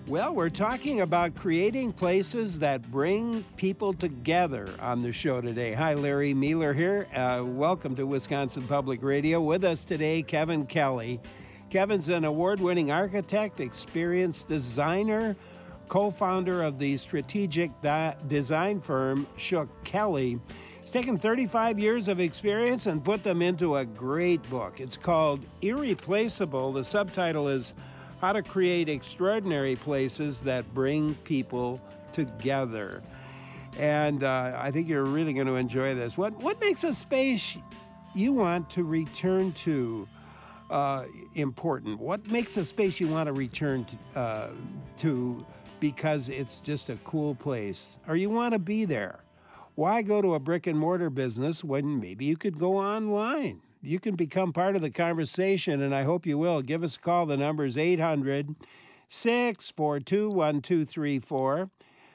Well, we're talking about creating places that bring people together on the show today. Hi, Larry Mueller here. Welcome to Wisconsin Public Radio. With us today, Kevin Kelly. Kevin's an award-winning architect, experienced designer, co-founder of the strategic design firm Shook Kelly. He's taken 35 years of experience and put them into a great book. It's called Irreplaceable. The subtitle is How to Create Extraordinary Places That Bring People Together. And I think you're really going to enjoy this. What makes a space you want to return to important? What makes a space you want to return to because it's just a cool place, or you want to be there? Why go to a brick and mortar business when maybe you could go online? You can become part of the conversation, and I hope you will. Give us a call. The number is 800-642-1234,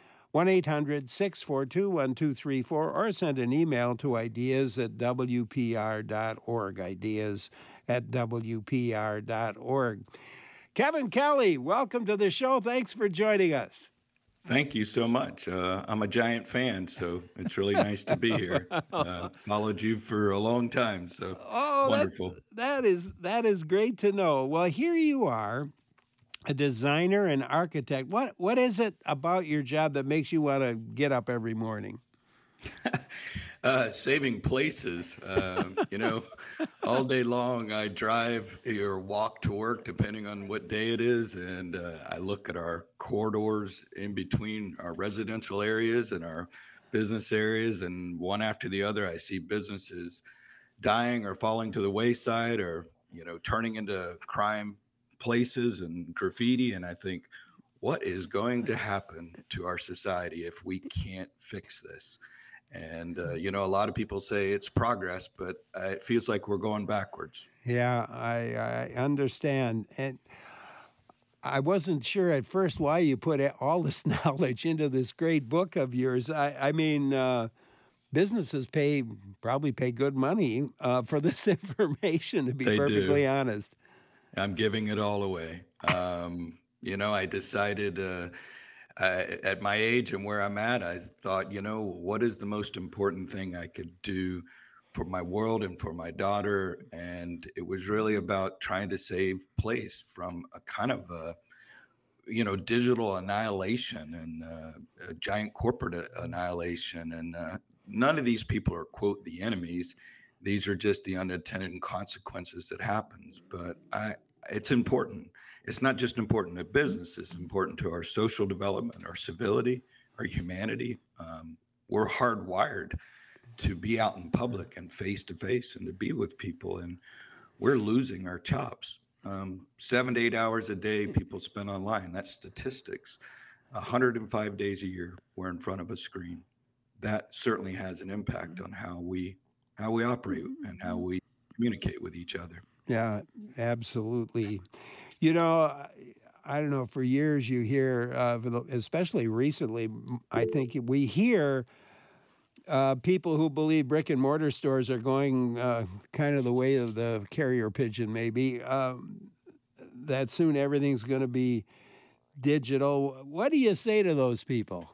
1-800-642-1234, or send an email to ideas@wpr.org, ideas@wpr.org. Kevin Kelly, welcome to the show. Thanks for joining us. Thank you so much. I'm a giant fan, so it's really nice to be here. Followed you for a long time, so wonderful. That is great to know. Well, here you are, a designer and architect. What is it about your job that makes you want to get up every morning? Saving places. All day long I drive or walk to work, depending on what day it is, and I look at our corridors in between our residential areas and our business areas, and one after the other, I see businesses dying or falling to the wayside, or turning into crime places and graffiti, and I think, what is going to happen to our society if we can't fix this? And, a lot of people say it's progress, but it feels like we're going backwards. Yeah, I understand. And I wasn't sure at first why you put all this knowledge into this great book of yours. I mean, businesses probably pay good money for this information, to be perfectly honest. I'm giving it all away. I decided at my age and where I'm at, I thought, what is the most important thing I could do for my world and for my daughter? And it was really about trying to save place from a kind of digital annihilation and a giant corporate annihilation. And none of these people are, quote, the enemies. These are just the unintended consequences that happens. But it's important. It's not just important to business. It's important to our social development, our civility, our humanity. We're hardwired to be out in public and face to face and to be with people. And we're losing our chops. 7 to 8 hours a day people spend online. That's statistics. 105 days a year we're in front of a screen. That certainly has an impact on how we operate and how we communicate with each other. Yeah, absolutely. I don't know, for years you hear, especially recently, I think we hear people who believe brick and mortar stores are going kind of the way of the carrier pigeon, maybe, that soon everything's going to be digital. What do you say to those people?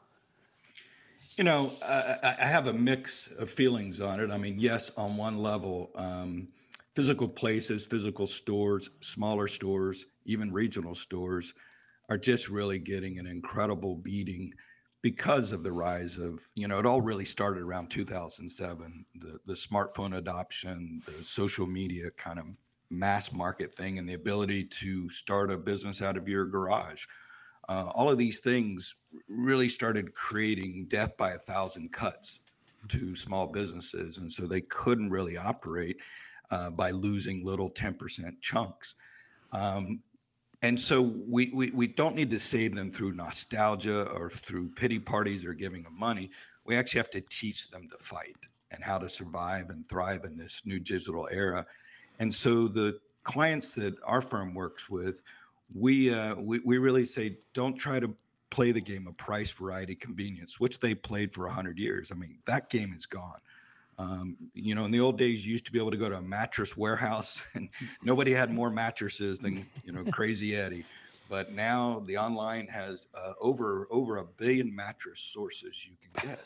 I have a mix of feelings on it. I mean, yes, on one level, physical places, physical stores, smaller stores, even regional stores are just really getting an incredible beating because of the rise of, it all really started around 2007, the smartphone adoption, the social media kind of mass market thing, and the ability to start a business out of your garage. All of these things really started creating death by 1,000 cuts to small businesses. And so they couldn't really operate by losing little 10% chunks. And so we don't need to save them through nostalgia or through pity parties or giving them money. We actually have to teach them to fight and how to survive and thrive in this new digital era. And so the clients that our firm works with, we really say, don't try to play the game of price, variety, convenience, which they played for 100 years. I mean, that game is gone. In the old days, you used to be able to go to a mattress warehouse and nobody had more mattresses than, Crazy Eddie. but now the online has over a billion mattress sources you can get.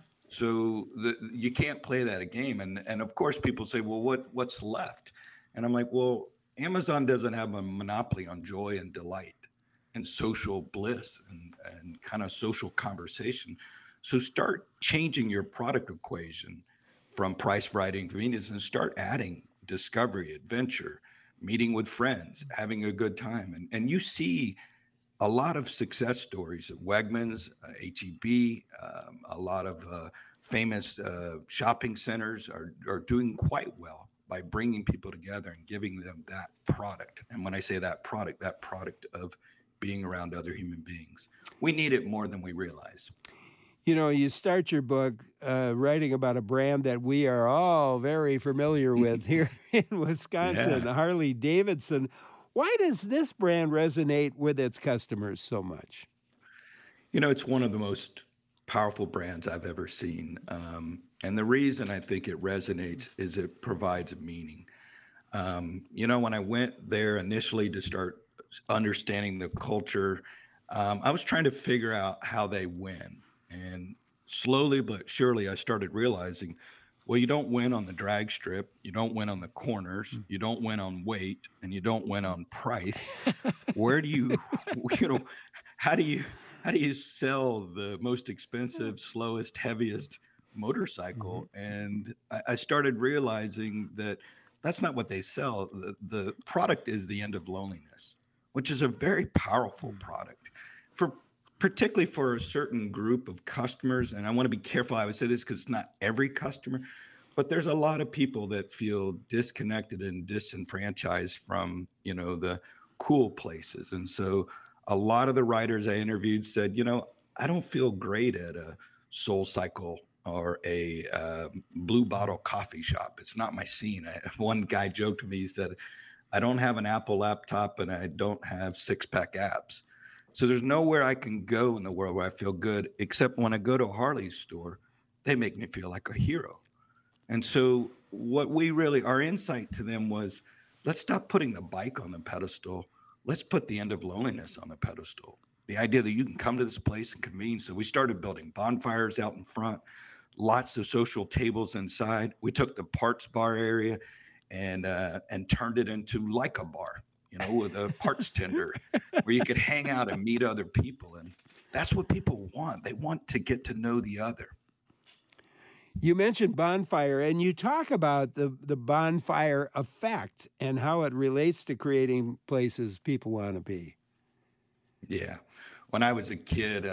So you can't play that game. And of course, people say, well, what's left? And I'm like, well, Amazon doesn't have a monopoly on joy and delight and social bliss and kind of social conversation. So start changing your product equation from price, variety, and convenience, and start adding discovery, adventure, meeting with friends, having a good time. And you see a lot of success stories at Wegmans, HEB, a lot of famous shopping centers are doing quite well by bringing people together and giving them that product. And when I say that product of being around other human beings, we need it more than we realize. You know, you start your book writing about a brand that we are all very familiar with here in Wisconsin, Yeah. Harley Davidson. Why does this brand resonate with its customers so much? You know, it's one of the most powerful brands I've ever seen. And the reason I think it resonates is it provides meaning. You know, when I went there initially to start understanding the culture, I was trying to figure out how they win. And slowly but surely, I started realizing, well, you don't win on the drag strip, you don't win on the corners, you don't win on weight, and you don't win on price. Where do you, you know, how do you sell the most expensive, slowest, heaviest Mhm. motorcycle? And I started realizing that that's not what they sell. The product is the end of loneliness, which is a very powerful product for particularly for a certain group of customers. And I want to be careful. I would say this because it's not every customer, but there's a lot of people that feel disconnected and disenfranchised from, you know, the cool places. And so a lot of the writers I interviewed said, you know, I don't feel great at a Soul Cycle or a Blue Bottle coffee shop. It's not my scene. One guy joked to me, he said, I don't have an Apple laptop and I don't have six pack abs. So there's nowhere I can go in the world where I feel good, except when I go to a Harley store, they make me feel like a hero. And so what we really, our insight to them was, let's stop putting the bike on the pedestal. Let's put the end of loneliness on the pedestal. The idea that you can come to this place and convene. So we started building bonfires out in front, lots of social tables inside. We took the parts bar area and turned it into like a bar, you know, with a parts tender where you could hang out and meet other people. And that's what people want. They want to get to know the other. You mentioned bonfire, and you talk about the bonfire effect and how it relates to creating places people want to be. Yeah. When I was a kid,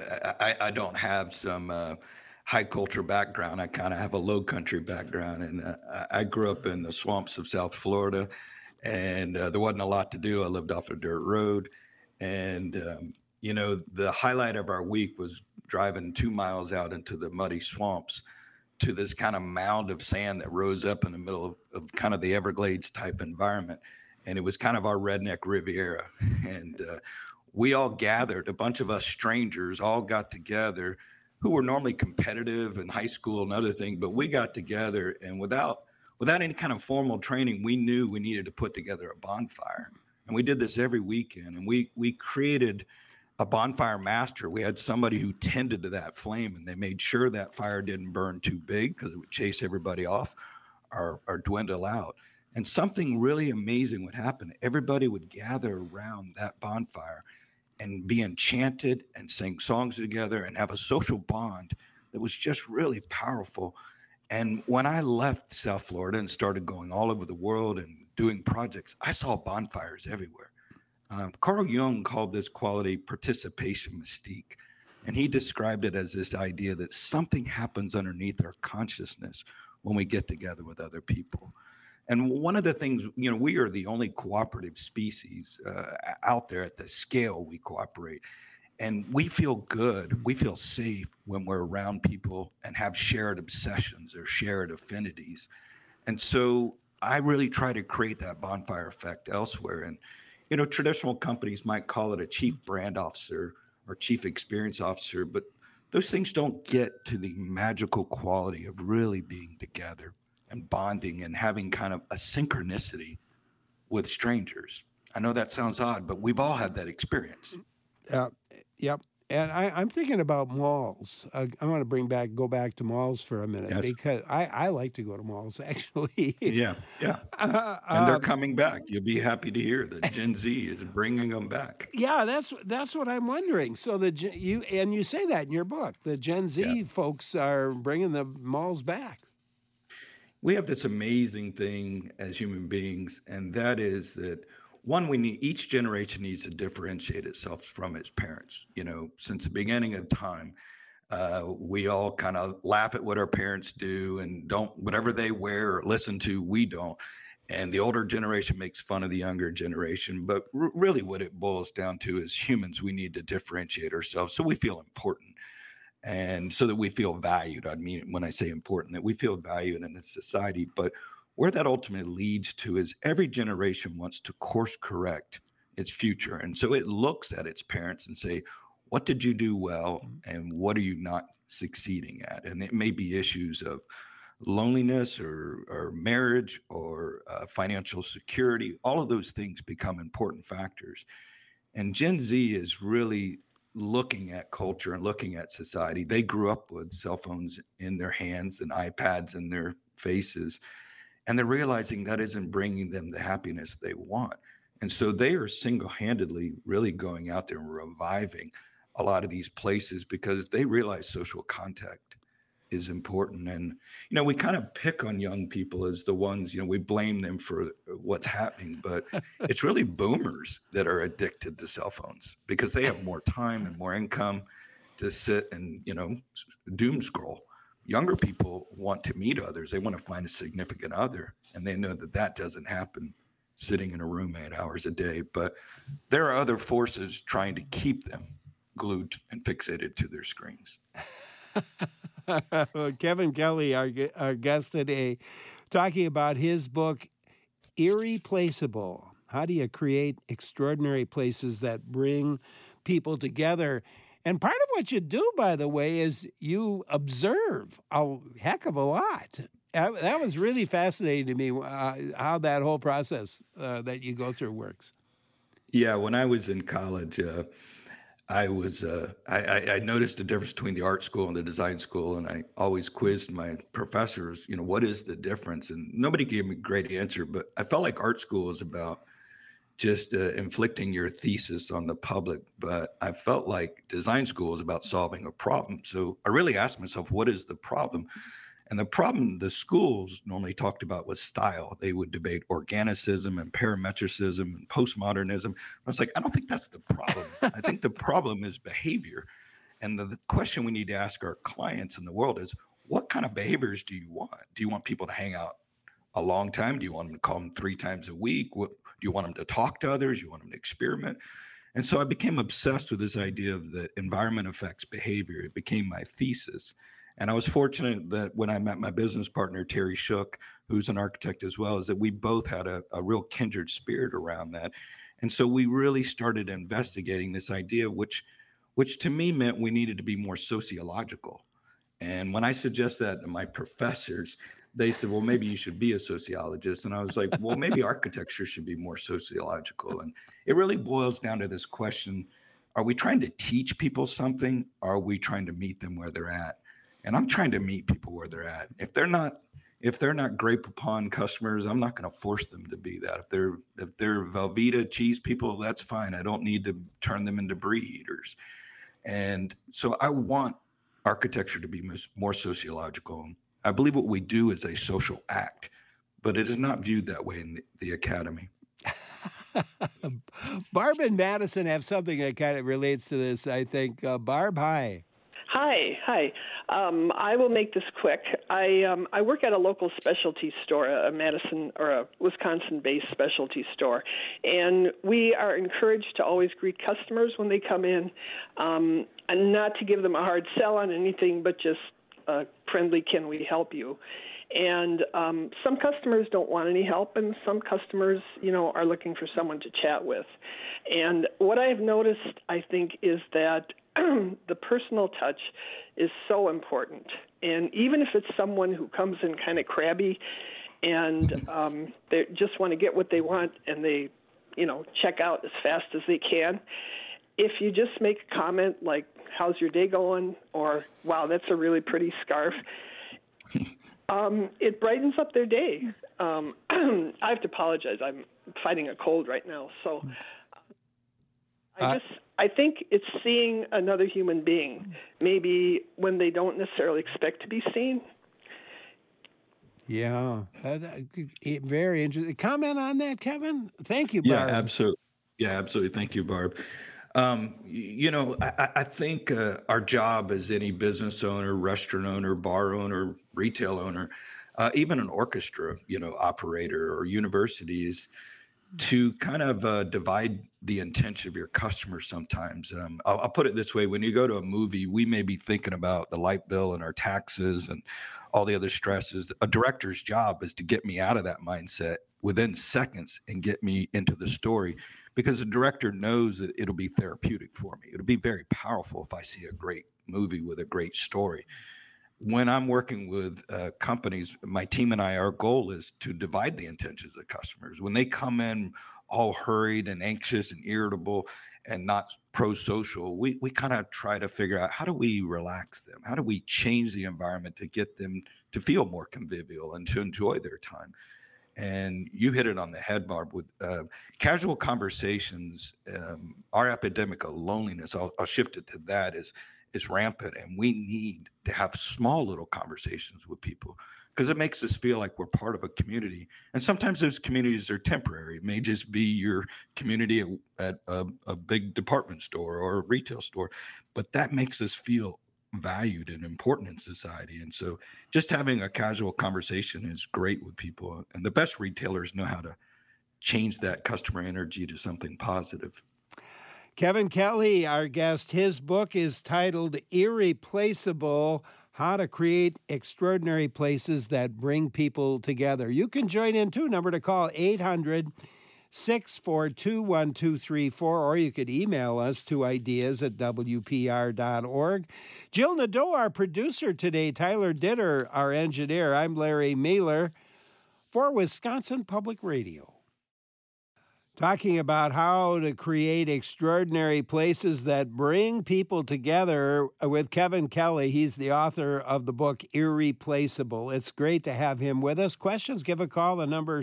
I don't have some high culture background. I kind of have a low country background. And I grew up in the swamps of South Florida, and there wasn't a lot to do. I lived off a dirt road. And, you know, the highlight of our week was driving 2 miles out into the muddy swamps to this kind of mound of sand that rose up in the middle of kind of the Everglades type environment. And it was kind of our redneck Riviera. And we all gathered, a bunch of us strangers all got together who were normally competitive in high school and other things, but we got together and without any kind of formal training, we knew we needed to put together a bonfire. And we did this every weekend, and we created a bonfire master. We had somebody who tended to that flame, and they made sure that fire didn't burn too big because it would chase everybody off or dwindle out. And something really amazing would happen. Everybody would gather around that bonfire and be enchanted and sing songs together and have a social bond that was just really powerful. And when I left South Florida and started going all over the world and doing projects, I saw bonfires everywhere. Carl Jung called this quality participation mystique. And he described it as this idea that something happens underneath our consciousness when we get together with other people. And one of the things, you know, we are the only cooperative species out there at the scale we cooperate. And we feel good, we feel safe when we're around people and have shared obsessions or shared affinities. And so I really try to create that bonfire effect elsewhere. And, you know, traditional companies might call it a chief brand officer or chief experience officer, but those things don't get to the magical quality of really being together and bonding and having kind of a synchronicity with strangers. I know that sounds odd, but we've all had that experience. Yep. And I'm thinking about malls. I want to go back to malls for a minute Yes. because I like to go to malls actually. Yeah. Yeah. And they're coming back. You'll be happy to hear that Gen Z is bringing them back. Yeah, that's what I'm wondering. So you say that in your book, the Gen Z Yeah. folks are bringing the malls back. We have this amazing thing as human beings, and that is that one, each generation needs to differentiate itself from its parents. Since the beginning of time, we all kind of laugh at what our parents do and don't, whatever they wear or listen to, we don't. And the older generation makes fun of the younger generation. But really, what it boils down to is humans, we need to differentiate ourselves so we feel important and so that we feel valued. I mean, when I say important, that we feel valued in this society. But where that ultimately leads to is every generation wants to course correct its future. And so it looks at its parents and say, what did you do well and what are you not succeeding at? And it may be issues of loneliness or marriage or financial security. All of those things become important factors. And Gen Z is really looking at culture and looking at society. They grew up with cell phones in their hands and iPads in their faces, and they're realizing that isn't bringing them the happiness they want. And so they are single-handedly really going out there and reviving a lot of these places because they realize social contact is important. And, we kind of pick on young people as the ones, we blame them for what's happening, but it's really boomers that are addicted to cell phones because they have more time and more income to sit and, doom scroll. Younger people want to meet others. They want to find a significant other, and they know that that doesn't happen sitting in a room 8 hours a day. But there are other forces trying to keep them glued and fixated to their screens. Kevin Kelly, our guest today, talking about his book, Irreplaceable. How do you create extraordinary places that bring people together? And part of what you do, by the way, is you observe a heck of a lot. That was really fascinating to me, how that whole process that you go through works. Yeah, when I was in college, I noticed the difference between the art school and the design school, and I always quizzed my professors, what is the difference? And nobody gave me a great answer, but I felt like art school is about just inflicting your thesis on the public, but I felt like design school is about solving a problem. So I really asked myself, what is the problem? And the problem the schools normally talked about was style. They would debate organicism and parametricism and postmodernism. I was like, I don't think that's the problem. I think the problem is behavior. And the question we need to ask our clients in the world is, what kind of behaviors do you want? Do you want people to hang out a long time? Do you want them to call them 3 times a week? Do you want them to talk to others? Do you want them to experiment? And so I became obsessed with this idea of that environment affects behavior. It became my thesis. And I was fortunate that when I met my business partner, Terry Shook, who's an architect as well, is that we both had a real kindred spirit around that. And so we really started investigating this idea, which to me meant we needed to be more sociological. And when I suggest that to my professors, they said, well, maybe you should be a sociologist. And I was like, well, maybe architecture should be more sociological. And it really boils down to this question, are we trying to teach people something? Or are we trying to meet them where they're at? And I'm trying to meet people where they're at. If they're not Grape Upon customers, I'm not going to force them to be that. If they're Velveeta cheese people, that's fine. I don't need to turn them into brie eaters. And so I want architecture to be more sociological. I believe what we do is a social act, but it is not viewed that way in the academy. Barb and Madison have something that kind of relates to this, I think. Barb, hi. Hi. I will make this quick. I work at a local specialty store, a Madison or a Wisconsin-based specialty store, and we are encouraged to always greet customers when they come in, and not to give them a hard sell on anything, but just friendly, can we help you? And some customers don't want any help, and some customers, are looking for someone to chat with. And what I have noticed, I think, is that the personal touch is so important. And even if it's someone who comes in kind of crabby and they just want to get what they want and they check out as fast as they can. If you just make a comment like, how's your day going? Or, wow, that's a really pretty scarf. It brightens up their day. I have to apologize. I'm fighting a cold right now. So I think it's seeing another human being, maybe when they don't necessarily expect to be seen. Yeah, very interesting. Comment on that, Kevin? Thank you, Barb. Yeah, absolutely. Yeah, absolutely. Thank you, Barb. I think our job as any business owner, restaurant owner, bar owner, retail owner, even an orchestra, operator or university is to kind of divide the intention of your customers sometimes. I'll put it this way. When you go to a movie, we may be thinking about the light bill and our taxes and all the other stresses. A director's job is to get me out of that mindset within seconds and get me into the story, because the director knows that it'll be therapeutic for me. It'll be very powerful if I see a great movie with a great story. When I'm working with companies, my team and I, our goal is to divide the intentions of customers. When they come in all hurried and anxious and irritable and not pro-social, we kind of try to figure out, how do we relax them? How do we change the environment to get them to feel more convivial and to enjoy their time? And you hit it on the head, Barb, with casual conversations. Our epidemic of loneliness, I'll shift it to that, is rampant, and we need to have small little conversations with people, because it makes us feel like we're part of a community. And sometimes those communities are temporary. It may just be your community at a big department store or a retail store, but that makes us feel valued and important in society. And so just having a casual conversation is great with people. And the best retailers know how to change that customer energy to something positive. Kevin Kelly, our guest, his book is titled Irreplaceable: How to Create Extraordinary Places That Bring People Together. You can join in too. Number to call, 800-642-1234, or you could email us to ideas@wpr.org. Jill Nadeau, our producer today, Tyler Ditter, our engineer. I'm Larry Mueller for Wisconsin Public Radio. Talking about how to create extraordinary places that bring people together with Kevin Kelly. He's the author of the book Irreplaceable. It's great to have him with us. Questions, give a call. The number's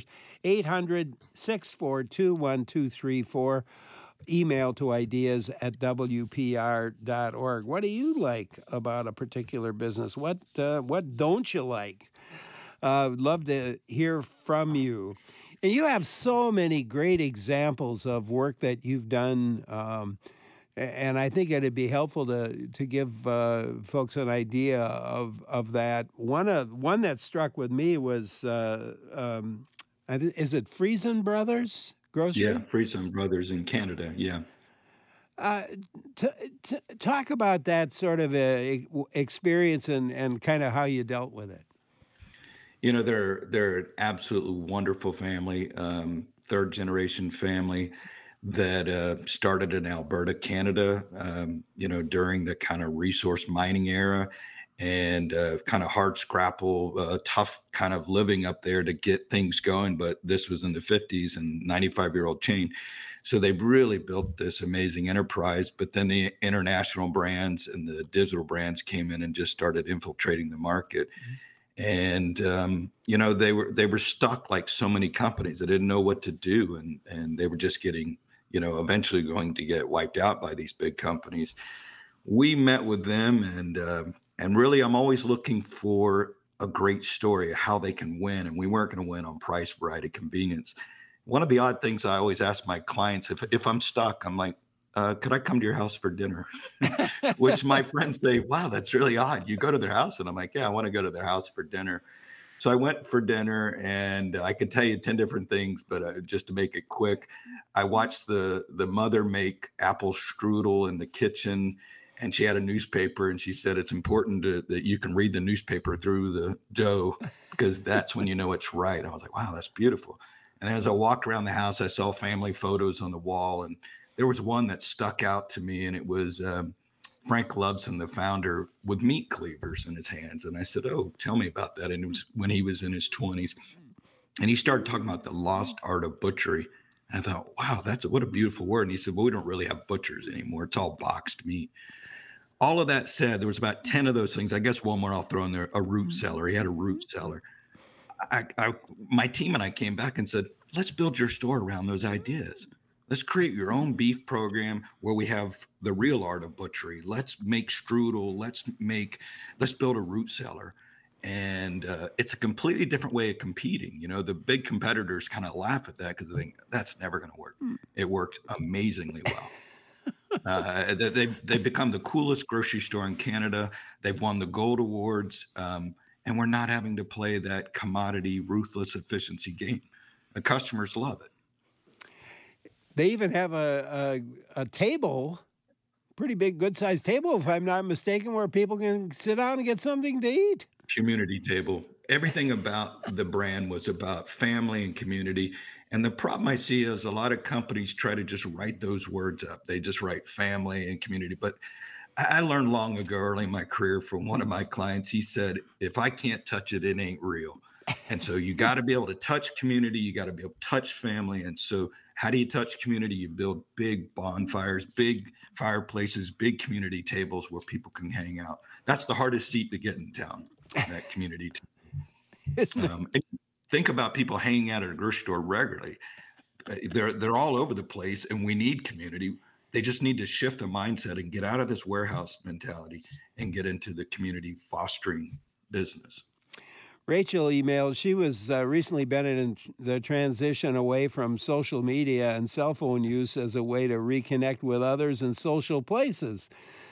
800-642-1234. Email to ideas@wpr.org. What do you like about a particular business? What don't you like? Love to hear from you. And you have so many great examples of work that you've done, and I think it'd be helpful to give folks an idea of that. One that struck with me was, is it Friesen Brothers Grocery? Yeah, Friesen Brothers in Canada, yeah. Talk about that sort of experience and kind of how you dealt with it. They're an absolutely wonderful family, third generation family that started in Alberta, Canada, during the kind of resource mining era, and kind of hard scrapple, tough kind of living up there to get things going. But this was in the 50s and 95-year-old chain. So they really built this amazing enterprise. But then the international brands and the digital brands came in and just started infiltrating the market. Mm-hmm. And, they were stuck like so many companies. They didn't know what to do. And they were just getting, eventually going to get wiped out by these big companies. We met with them, and really, I'm always looking for a great story of how they can win. And we weren't going to win on price, variety, convenience. One of the odd things I always ask my clients, if I'm stuck, I'm like, could I come to your house for dinner? Which my friends say, wow, that's really odd. You go to their house? And I'm like, yeah, I want to go to their house for dinner. So I went for dinner, and I could tell you 10 different things, but just to make it quick, I watched the mother make apple strudel in the kitchen, and she had a newspaper, and she said it's important that you can read the newspaper through the dough, because that's when you know it's right. And I was like, wow, that's beautiful. And as I walked around the house, I saw family photos on the wall, and there was one that stuck out to me, and it was Frank Loveson, the founder, with meat cleavers in his hands. And I said, oh, tell me about that. And it was when he was in his 20s. And he started talking about the lost art of butchery. I thought, wow, what a beautiful word. And he said, well, we don't really have butchers anymore. It's all boxed meat. All of that said, there was about 10 of those things. I guess one more I'll throw in there, a root cellar. He had a root cellar. My team and I came back and said, let's build your store around those ideas. Let's create your own beef program where we have the real art of butchery. Let's make strudel. Let's build a root cellar. And it's a completely different way of competing. You know, the big competitors kind of laugh at that because they think that's never going to work. It worked amazingly well. They've become the coolest grocery store in Canada. They've won the gold awards. And we're not having to play that commodity, ruthless efficiency game. The customers love it. They even have a table, pretty big, good-sized table, if I'm not mistaken, where people can sit down and get something to eat. Community table. Everything about the brand was about family and community. And the problem I see is a lot of companies try to just write those words up. They just write family and community. But I learned long ago, early in my career, from one of my clients. He said, if I can't touch it, it ain't real. And so you got to be able to touch community. You got to be able to touch family. And so how do you touch community? You build big bonfires, big fireplaces, big community tables where people can hang out. That's the hardest seat to get in town, that community table. Think about people hanging out at a grocery store regularly. They're all over the place, and we need community. They just need to shift the mindset and get out of this warehouse mentality and get into the community fostering business. Rachel emailed, she was recently been in the transition away from social media and cell phone use as a way to reconnect with others in social places.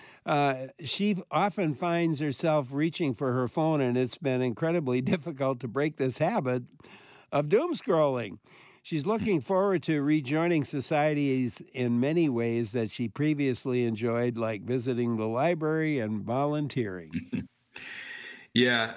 She often finds herself reaching for her phone, and it's been incredibly difficult to break this habit of doom scrolling. She's looking forward to rejoining societies in many ways that she previously enjoyed, like visiting the library and volunteering. Yeah,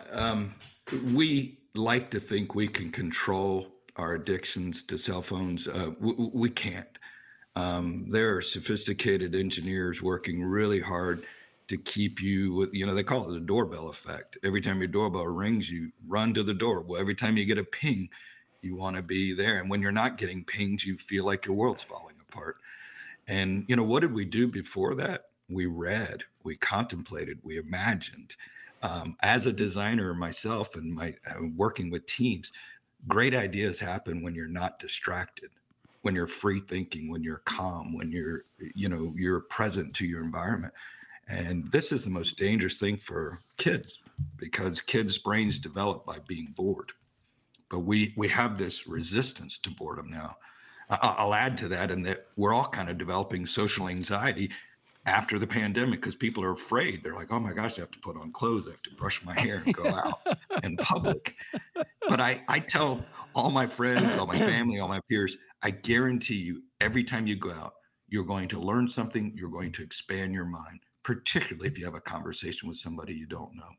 we like to think we can control our addictions to cell phones. We can't. There are sophisticated engineers working really hard to keep you, they call it the doorbell effect. Every time your doorbell rings, you run to the door. Well, every time you get a ping, you want to be there. And when you're not getting pings, you feel like your world's falling apart. And, what did we do before that? We read, we contemplated, we imagined. As a designer myself and working with teams, great ideas happen when you're not distracted, when you're free thinking, when you're calm, when you're present to your environment. And this is the most dangerous thing for kids, because kids' brains develop by being bored. But we have this resistance to boredom now. I'll add to that in that we're all kind of developing social anxiety after the pandemic, because people are afraid. They're like, oh my gosh, I have to put on clothes. I have to brush my hair and go out in public. But I tell all my friends, all my family, all my peers, I guarantee you, every time you go out, you're going to learn something. You're going to expand your mind, particularly if you have a conversation with somebody you don't know.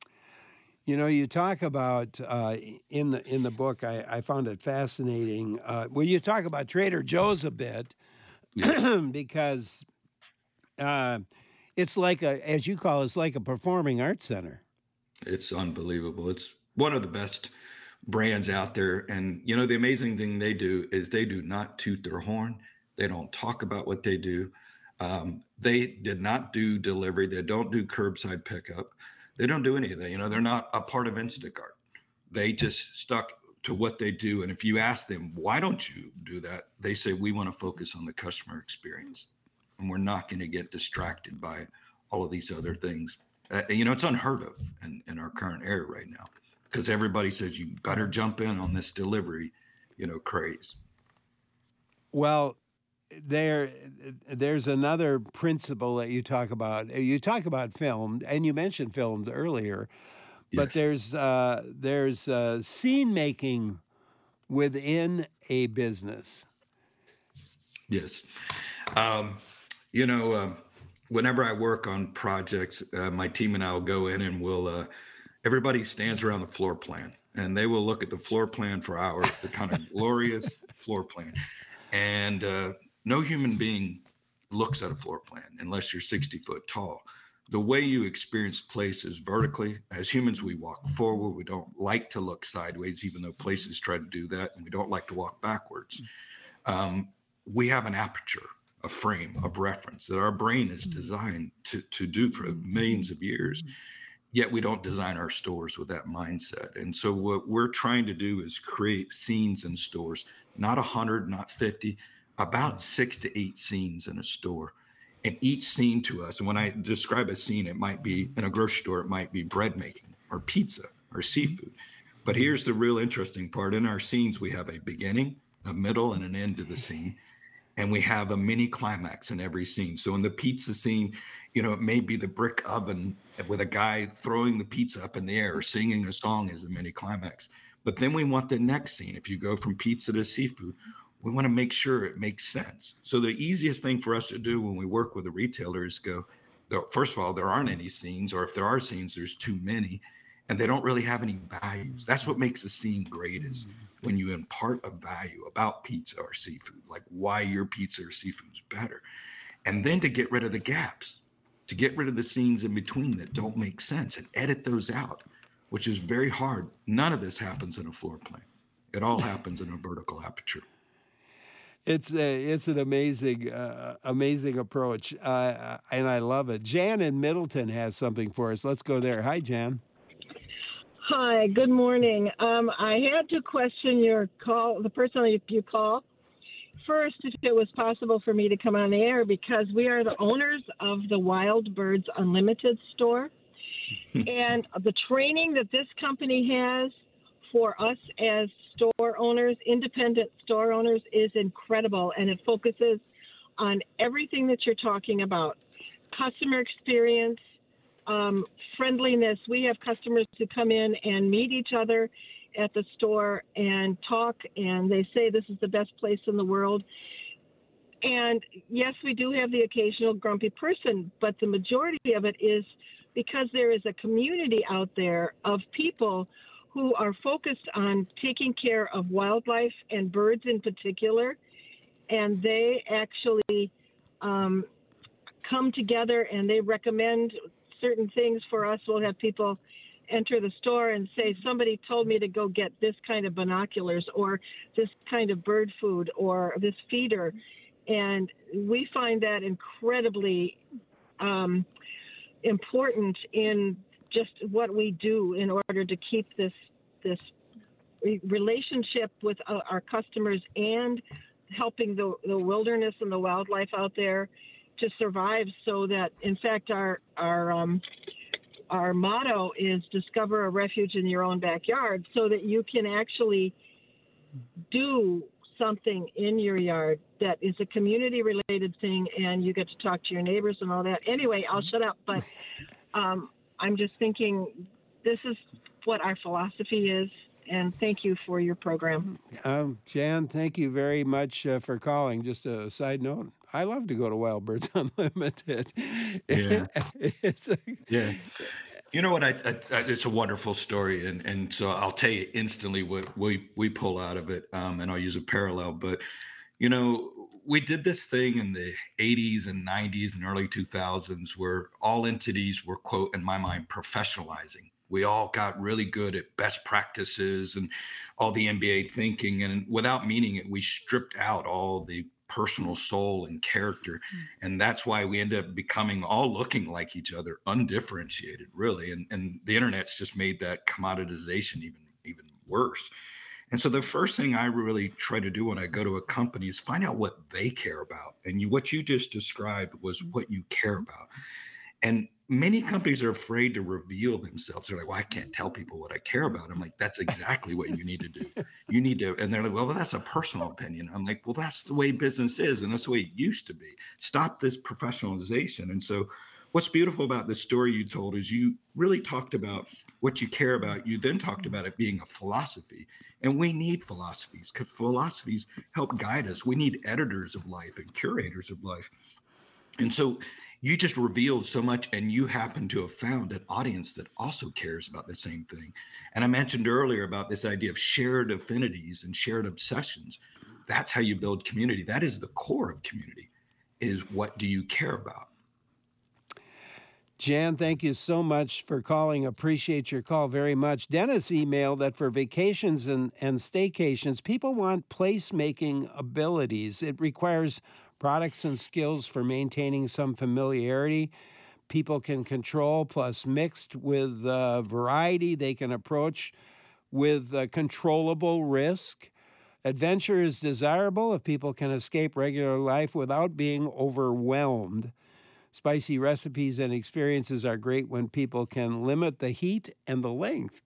You talk about in the book, I found it fascinating. You talk about Trader Joe's a bit, yes. Because it's like as you call it, it's like a performing arts center. It's unbelievable. It's one of the best brands out there. And, the amazing thing they do is they do not toot their horn. They don't talk about what they do. They did not do delivery. They don't do curbside pickup. They don't do any of that. They're not a part of Instacart. They just stuck to what they do. And if you ask them, why don't you do that? They say, we want to focus on the customer experience. And we're not going to get distracted by all of these other things. It's unheard of in our current era right now, because everybody says you better jump in on this delivery, craze. Well, there's another principle that you talk about. You talk about film, and you mentioned films earlier, but yes. there's scene making within a business. Yes. Whenever I work on projects, my team and I will go in and everybody stands around the floor plan, and they will look at the floor plan for hours, the kind of glorious floor plan. And no human being looks at a floor plan unless you're 60 foot tall. The way you experience places vertically, as humans, we walk forward. We don't like to look sideways, even though places try to do that. And we don't like to walk backwards. we have an aperture, a frame of reference that our brain is designed to do for millions of years. Yet we don't design our stores with that mindset. And so what we're trying to do is create scenes in stores, not 100, not 50, about 6 to 8 scenes in a store. And each scene to us, and when I describe a scene, it might be in a grocery store, it might be bread making or pizza or seafood. But here's the real interesting part. In our scenes, we have a beginning, a middle, and an end to the scene. And we have a mini climax in every scene. So in the pizza scene, it may be the brick oven with a guy throwing the pizza up in the air or singing a song as the mini climax. But then we want the next scene. If you go from pizza to seafood, we want to make sure it makes sense. So the easiest thing for us to do when we work with a retailer is go, first of all, there aren't any scenes, or if there are scenes, there's too many, and they don't really have any values. That's what makes a scene great, is when you impart a value about pizza or seafood, like why your pizza or seafood is better. And then to get rid of the gaps, to get rid of the scenes in between that don't make sense and edit those out, which is very hard. None of this happens in a floor plan. It all happens in a vertical aperture. It's an amazing approach, and I love it. Jan in Middleton has something for us. Let's go there. Hi, Jan. Hi, good morning. I had to question the person you call. First, if it was possible for me to come on the air, because we are the owners of the Wild Birds Unlimited store. And the training that this company has for us as store owners, independent store owners, is incredible. And it focuses on everything that you're talking about. Customer experience, friendliness. We have customers who come in and meet each other at the store and talk, and they say this is the best place in the world. And yes, we do have the occasional grumpy person, but the majority of it is because there is a community out there of people who are focused on taking care of wildlife and birds in particular, and they actually come together and they recommend certain things for us. We'll have people enter the store and say, somebody told me to go get this kind of binoculars or this kind of bird food or this feeder. And we find that incredibly important in just what we do in order to keep this relationship with our customers and helping the wilderness and the wildlife out there to survive, so that, in fact, our motto is discover a refuge in your own backyard, so that you can actually do something in your yard that is a community related thing, and you get to talk to your neighbors and all that. Anyway, I'll shut up, but I'm just thinking this is what our philosophy is, and thank you for your program. Jan, thank you very much for calling. Just a side note, I love to go to Wild Birds Unlimited. Yeah. Yeah. You know what? It's a wonderful story. And so I'll tell you instantly what we pull out of it. And I'll use a parallel. But, we did this thing in the 80s and 90s and early 2000s where all entities were, quote, in my mind, professionalizing. We all got really good at best practices and all the MBA thinking. And without meaning it, we stripped out all the personal soul and character. And that's why we end up becoming all looking like each other, undifferentiated, really. And the internet's just made that commoditization even worse. And so the first thing I really try to do when I go to a company is find out what they care about. And what you just described was what you care about. And many companies are afraid to reveal themselves. They're like, well, I can't tell people what I care about. I'm like, that's exactly what you need to do. You need to, and they're like, well, that's a personal opinion. I'm like, well, that's the way business is. And that's the way it used to be. Stop this professionalization. And so what's beautiful about the story you told is you really talked about what you care about. You then talked about it being a philosophy. And we need philosophies because philosophies help guide us. We need editors of life and curators of life. And so you just revealed so much, and you happen to have found an audience that also cares about the same thing. And I mentioned earlier about this idea of shared affinities and shared obsessions. That's how you build community. That is the core of community, is what do you care about? Jan, thank you so much for calling. Appreciate your call very much. Dennis emailed that for vacations and staycations, people want placemaking abilities. It requires products and skills for maintaining some familiarity people can control, plus mixed with variety they can approach with controllable risk. Adventure is desirable if people can escape regular life without being overwhelmed. Spicy recipes and experiences are great when people can limit the heat and the length.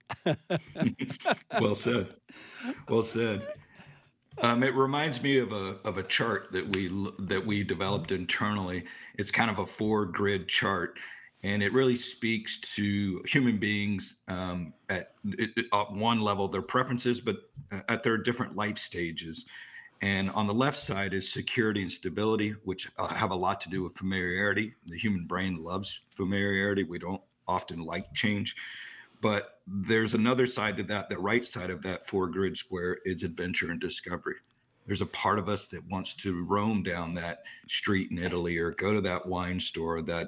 Well said. Well said. It reminds me of a chart that we developed internally. It's kind of a 4-grid chart, and it really speaks to human beings at one level, their preferences, but at their different life stages. And on the left side is security and stability, which have a lot to do with familiarity. The human brain loves familiarity. We don't often like change. But there's another side to that. The right side of that 4-grid square is adventure and discovery. There's a part of us that wants to roam down that street in Italy or go to that wine store, that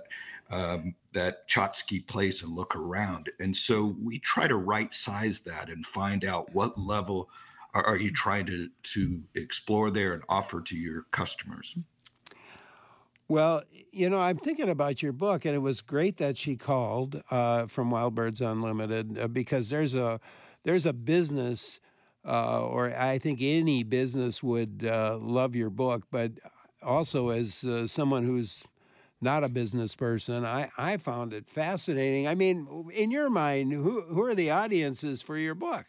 Chotsky place and look around. And so we try to right size that and find out what level are you trying to explore there and offer to your customers. Well, I'm thinking about your book, and it was great that she called from Wild Birds Unlimited because there's a business, or I think any business would love your book, but also as someone who's not a business person, I found it fascinating. I mean, in your mind, who are the audiences for your book?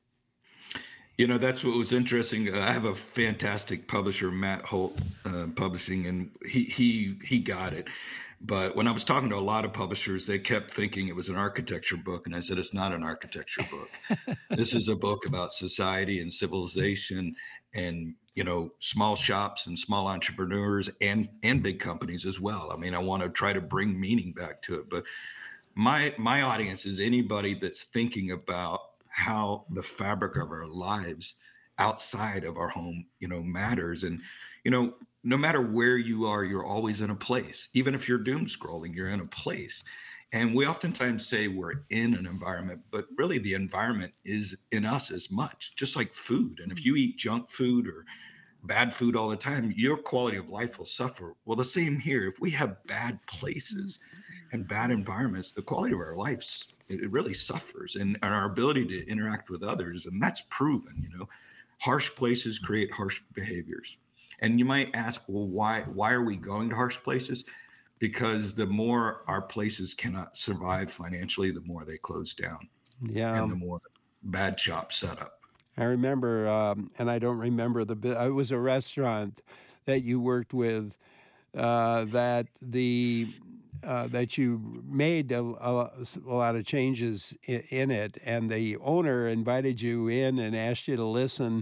That's what was interesting. I have a fantastic publisher, Matt Holt Publishing, and he got it. But when I was talking to a lot of publishers, they kept thinking it was an architecture book. And I said, it's not an architecture book. This is a book about society and civilization and, small shops and small entrepreneurs and big companies as well. I mean, I want to try to bring meaning back to it. But my audience is anybody that's thinking about how the fabric of our lives outside of our home, matters. And, no matter where you are, you're always in a place. Even if you're doom scrolling, you're in a place. And we oftentimes say we're in an environment, but really the environment is in us as much, just like food. And if you eat junk food or bad food all the time, your quality of life will suffer. Well, the same here. If we have bad places and bad environments, the quality of our lives, it really suffers, and our ability to interact with others. And that's proven, harsh places create harsh behaviors. And you might ask, well, why are we going to harsh places? Because the more our places cannot survive financially, the more they close down. Yeah. And the more bad shops set up. I remember, and I don't remember it was a restaurant that you worked with that you made a lot of changes in it, and the owner invited you in and asked you to listen.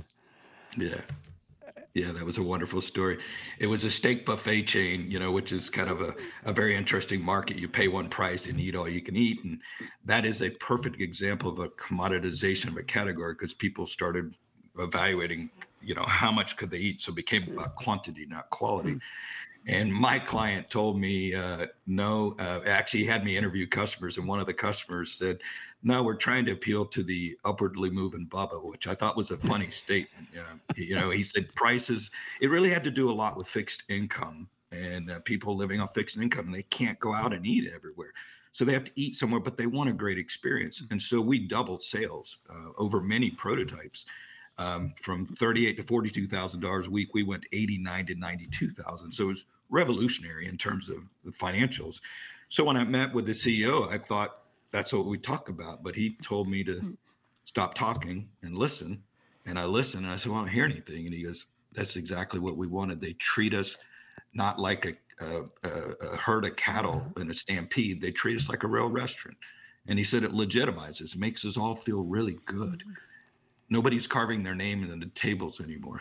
Yeah, that was a wonderful story. It was a steak buffet chain, which is kind of a very interesting market. You pay one price and eat all you can eat. And that is a perfect example of a commoditization of a category because people started evaluating, how much could they eat. So it became about quantity, not quality. And my client told me, no, actually he had me interview customers. And one of the customers said, no, we're trying to appeal to the upwardly moving bubba, which I thought was a funny statement. He said prices, it really had to do a lot with fixed income and people living on fixed income. They can't go out and eat everywhere. So they have to eat somewhere, but they want a great experience. And so we doubled sales over many prototypes. From $38,000 to $42,000 a week, we went $89,000 to $92,000. So it was revolutionary in terms of the financials. So when I met with the CEO, I thought that's what we talk about. But he told me to stop talking and listen. And I listened and I said, well, I don't hear anything. And he goes, that's exactly what we wanted. They treat us not like a herd of cattle in a stampede. They treat us like a real restaurant. And he said it legitimizes, makes us all feel really good. Nobody's carving their name in the tables anymore.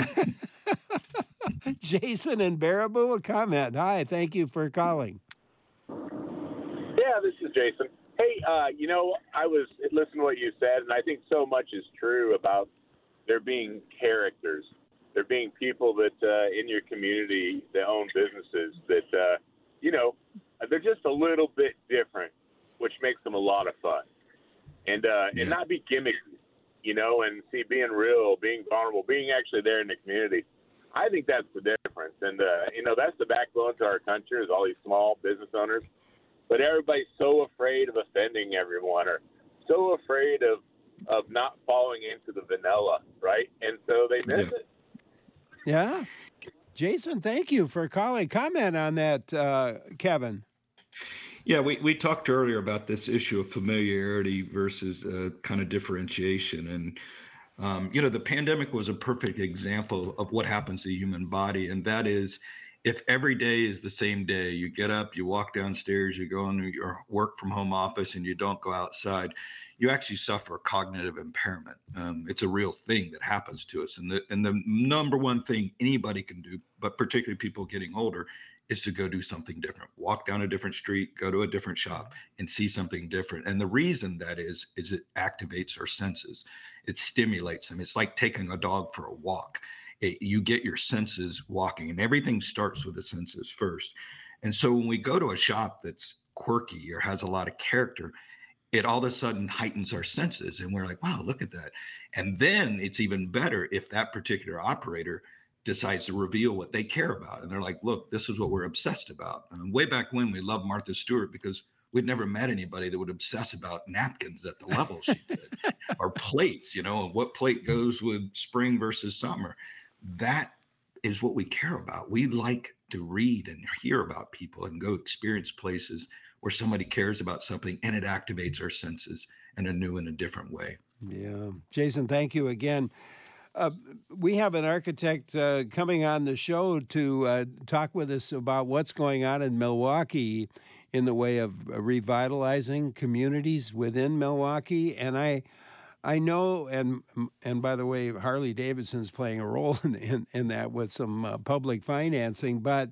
Jason and Baraboo, a comment. Hi, thank you for calling. Yeah, this is Jason. Hey, I was listening to what you said, and I think so much is true about there being characters. There being people that in your community that own businesses that, they're just a little bit different, which makes them a lot of fun. And not be gimmicky, and see, being real, being vulnerable, being actually there in the community. I think that's the difference. And, that's the backbone to our country is all these small business owners. But everybody's so afraid of offending everyone or so afraid of not falling into the vanilla, right? And so they miss it. Yeah. Jason, thank you for calling. Comment on that, Kevin. Yeah, we talked earlier about this issue of familiarity versus kind of differentiation. And, the pandemic was a perfect example of what happens to the human body. And that is, if every day is the same day, you get up, you walk downstairs, you go into your work from home office, and you don't go outside, you actually suffer cognitive impairment. It's a real thing that happens to us. And the number one thing anybody can do, but particularly people getting older, is to go do something different. Walk down a different street, go to a different shop, and see something different. And the reason that is it activates our senses. It stimulates them. It's like taking a dog for a walk. You get your senses walking, and everything starts with the senses first. And so when we go to a shop that's quirky or has a lot of character, it all of a sudden heightens our senses, and we're like, wow, look at that. And then it's even better if that particular operator decides to reveal what they care about. And they're like, look, this is what we're obsessed about. And way back when, we loved Martha Stewart because we'd never met anybody that would obsess about napkins at the level she did, or plates, and what plate goes with spring versus summer. That is what we care about. We like to read and hear about people and go experience places where somebody cares about something, and it activates our senses in a new and a different way. Yeah. Jason, thank you again. We have an architect coming on the show to talk with us about what's going on in Milwaukee in the way of revitalizing communities within Milwaukee. And I know, and by the way, Harley Davidson's playing a role in that with some public financing, but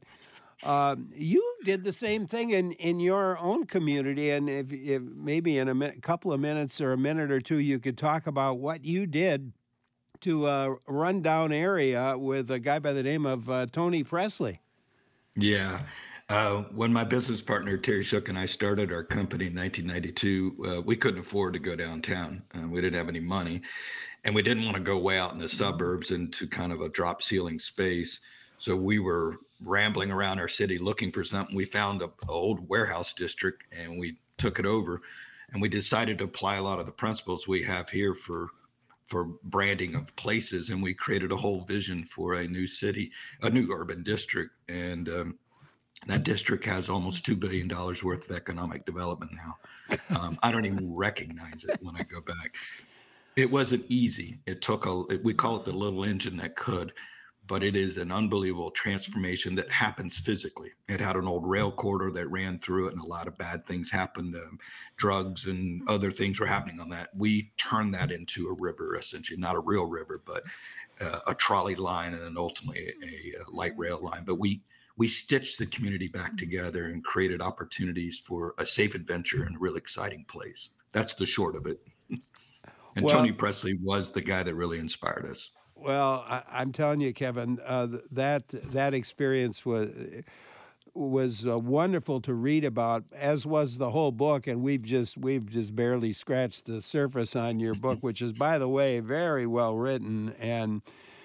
you did the same thing in your own community. And if maybe in a couple of minutes or a minute or two, you could talk about what you did to a rundown area with a guy by the name of Tony Presley. Yeah. When my business partner, Terry Shook, and I started our company in 1992, we couldn't afford to go downtown. We didn't have any money, and we didn't want to go way out in the suburbs into kind of a drop ceiling space. So we were rambling around our city looking for something. We found an old warehouse district, and we took it over, and we decided to apply a lot of the principles we have here for branding of places. And we created a whole vision for a new city, a new urban district. And that district has almost $2 billion worth of economic development now. I don't even recognize it when I go back. It wasn't easy. It took we call it the little engine that could, but it is an unbelievable transformation that happens physically. It had an old rail corridor that ran through it, and a lot of bad things happened. Drugs and other things were happening on that. We turned that into a river, essentially, not a real river, but a trolley line and then ultimately a light rail line. But we stitched the community back together and created opportunities for a safe adventure and a real exciting place. That's the short of it. And Tony Presley was the guy that really inspired us. Well, I'm telling you, Kevin, that experience was wonderful to read about, as was the whole book. And we've just barely scratched the surface on your book, which is, by the way, very well written and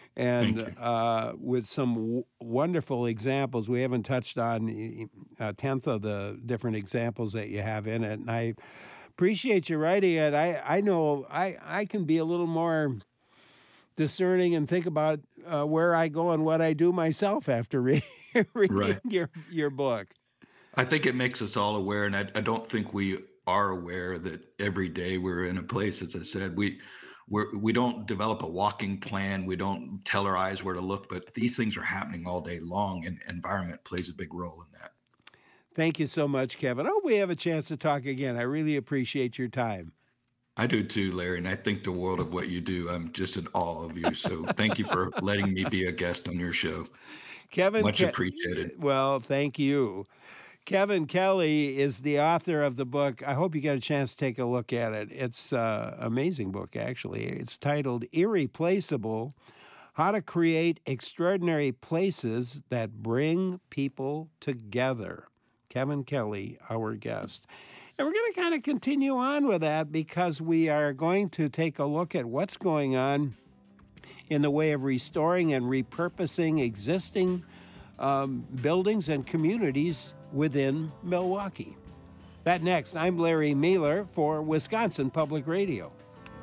with some wonderful examples. We haven't touched on a tenth of the different examples that you have in it, and I appreciate you writing it. I know I can be a little more discerning and think about where I go and what I do myself after reading your book. I think it makes us all aware, and I don't think we are aware that every day we're in a place, as I said, we don't develop a walking plan. We don't tell our eyes where to look, but these things are happening all day long, and environment plays a big role in that. Thank you so much, Kevin. I hope we have a chance to talk again. I really appreciate your time. I do too, Larry, and I think the world of what you do. I'm just in awe of you. So thank you for letting me be a guest on your show. Kevin, much appreciated. Well, thank you. Kevin Kelly is the author of the book. I hope you get a chance to take a look at it. It's an amazing book, actually. It's titled Irreplaceable: How to Create Extraordinary Places That Bring People Together. Kevin Kelly, our guest. And we're going to kind of continue on with that because we are going to take a look at what's going on in the way of restoring and repurposing existing buildings and communities within Milwaukee. That next. I'm Larry Mueller for Wisconsin Public Radio.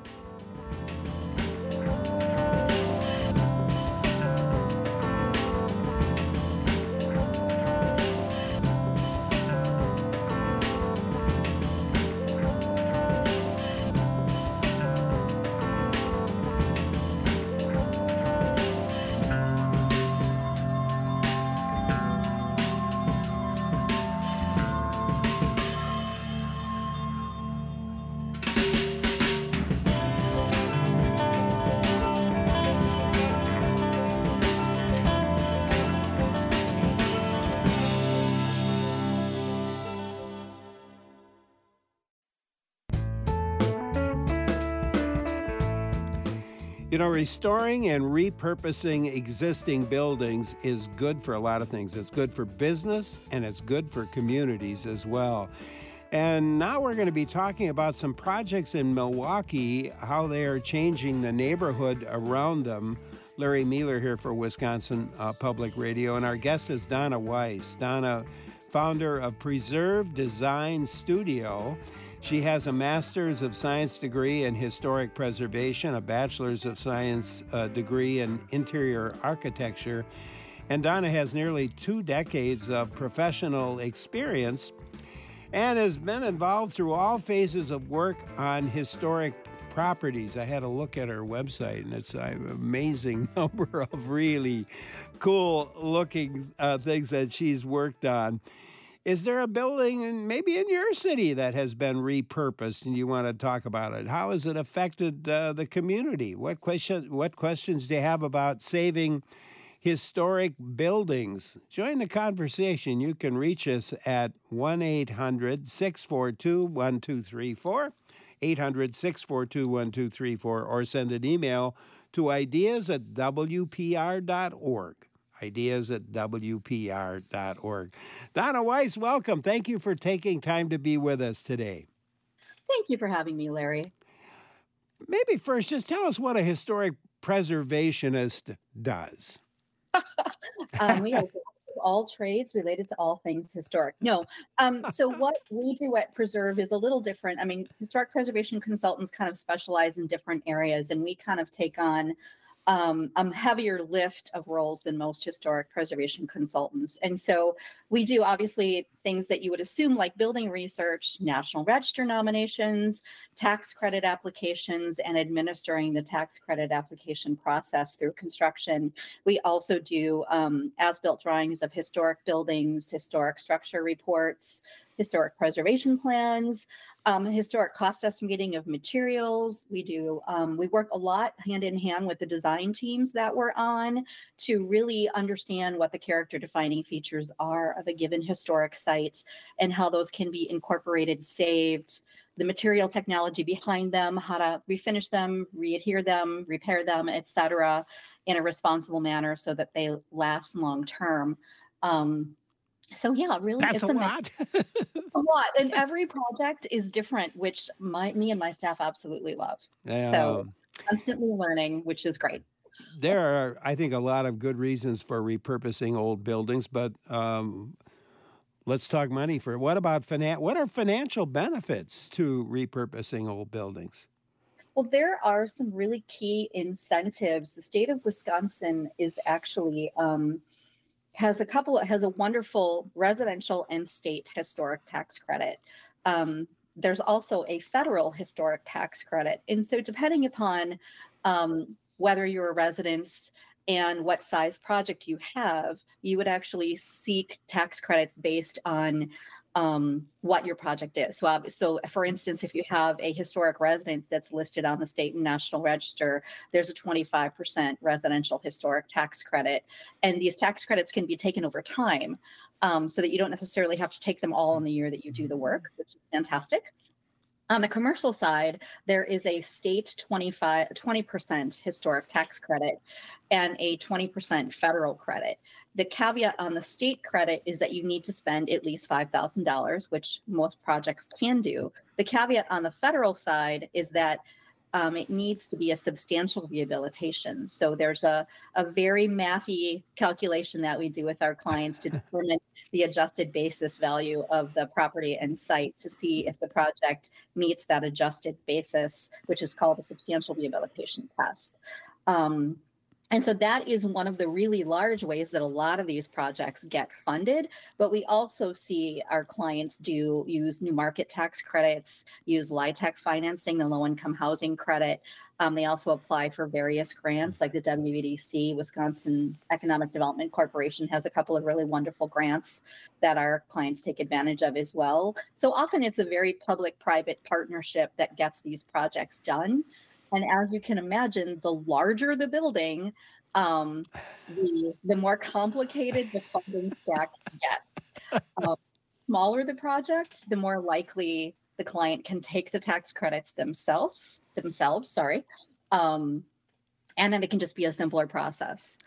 You know, restoring and repurposing existing buildings is good for a lot of things. It's good for business and it's good for communities as well. And now we're going to be talking about some projects in Milwaukee, how they are changing the neighborhood around them. Larry Mueller here for Wisconsin Public Radio. And our guest is Donna Weiss. Donna, founder of Preserve Design Studio. She has a Master's of Science degree in Historic Preservation, a Bachelor's of Science degree in Interior Architecture, and Donna has nearly 2 decades of professional experience and has been involved through all phases of work on historic properties. I had a look at her website, and it's an amazing number of really cool-looking things that she's worked on. Is there a building maybe in your city that has been repurposed and you want to talk about it? How has it affected the community? What questions do you have about saving historic buildings? Join the conversation. You can reach us at 1-800-642-1234, 800-642-1234, or send an email to ideas@wpr.org. ideas@wpr.org. Donna Weiss, welcome. Thank you for taking time to be with us today. Thank you for having me, Larry. Maybe first, just tell us what a historic preservationist does. We have all trades related to all things historic. No. So what we do at Preserve is a little different. I mean, historic preservation consultants kind of specialize in different areas, and we kind of take on a heavier lift of roles than most historic preservation consultants. And so we do obviously things that you would assume, like building research, National Register nominations, tax credit applications, and administering the tax credit application process through construction. We also do as-built drawings of historic buildings, historic structure reports, historic preservation plans, historic cost estimating of materials. We work a lot hand in hand with the design teams that we're on to really understand what the character defining features are of a given historic site and how those can be incorporated, saved, the material technology behind them, how to refinish them, readhere them, repair them, et cetera, in a responsible manner so that they last long term. So yeah, really, that's it's a lot. A lot, and every project is different, which me and my staff absolutely love. So constantly learning, which is great. There are, I think, a lot of good reasons for repurposing old buildings, but let's talk money for what about what are financial benefits to repurposing old buildings? Well, there are some really key incentives. The state of Wisconsin is actually has a wonderful residential and state historic tax credit. There's also a federal historic tax credit. And so depending upon whether you're a resident and what size project you have, you would actually seek tax credits based on what your project is. So for instance, if you have a historic residence that's listed on the state and national register, there's a 25% residential historic tax credit. And these tax credits can be taken over time so that you don't necessarily have to take them all in the year that you do the work, which is fantastic. On the commercial side, there is a state 20% historic tax credit and a 20% federal credit. The caveat on the state credit is that you need to spend at least $5,000, which most projects can do. The caveat on the federal side is that it needs to be a substantial rehabilitation. So there's a very mathy calculation that we do with our clients to determine the adjusted basis value of the property and site to see if the project meets that adjusted basis, which is called a substantial rehabilitation test. And so that is one of the really large ways that a lot of these projects get funded. But we also see our clients use new market tax credits, use LIHTC financing, the low income housing credit. They also apply for various grants like the WVDC, Wisconsin Economic Development Corporation has a couple of really wonderful grants that our clients take advantage of as well. So often it's a very public-private partnership that gets these projects done. And as you can imagine, the larger the building, the more complicated the funding stack gets. Smaller the project, the more likely the client can take the tax credits themselves, and then it can just be a simpler process.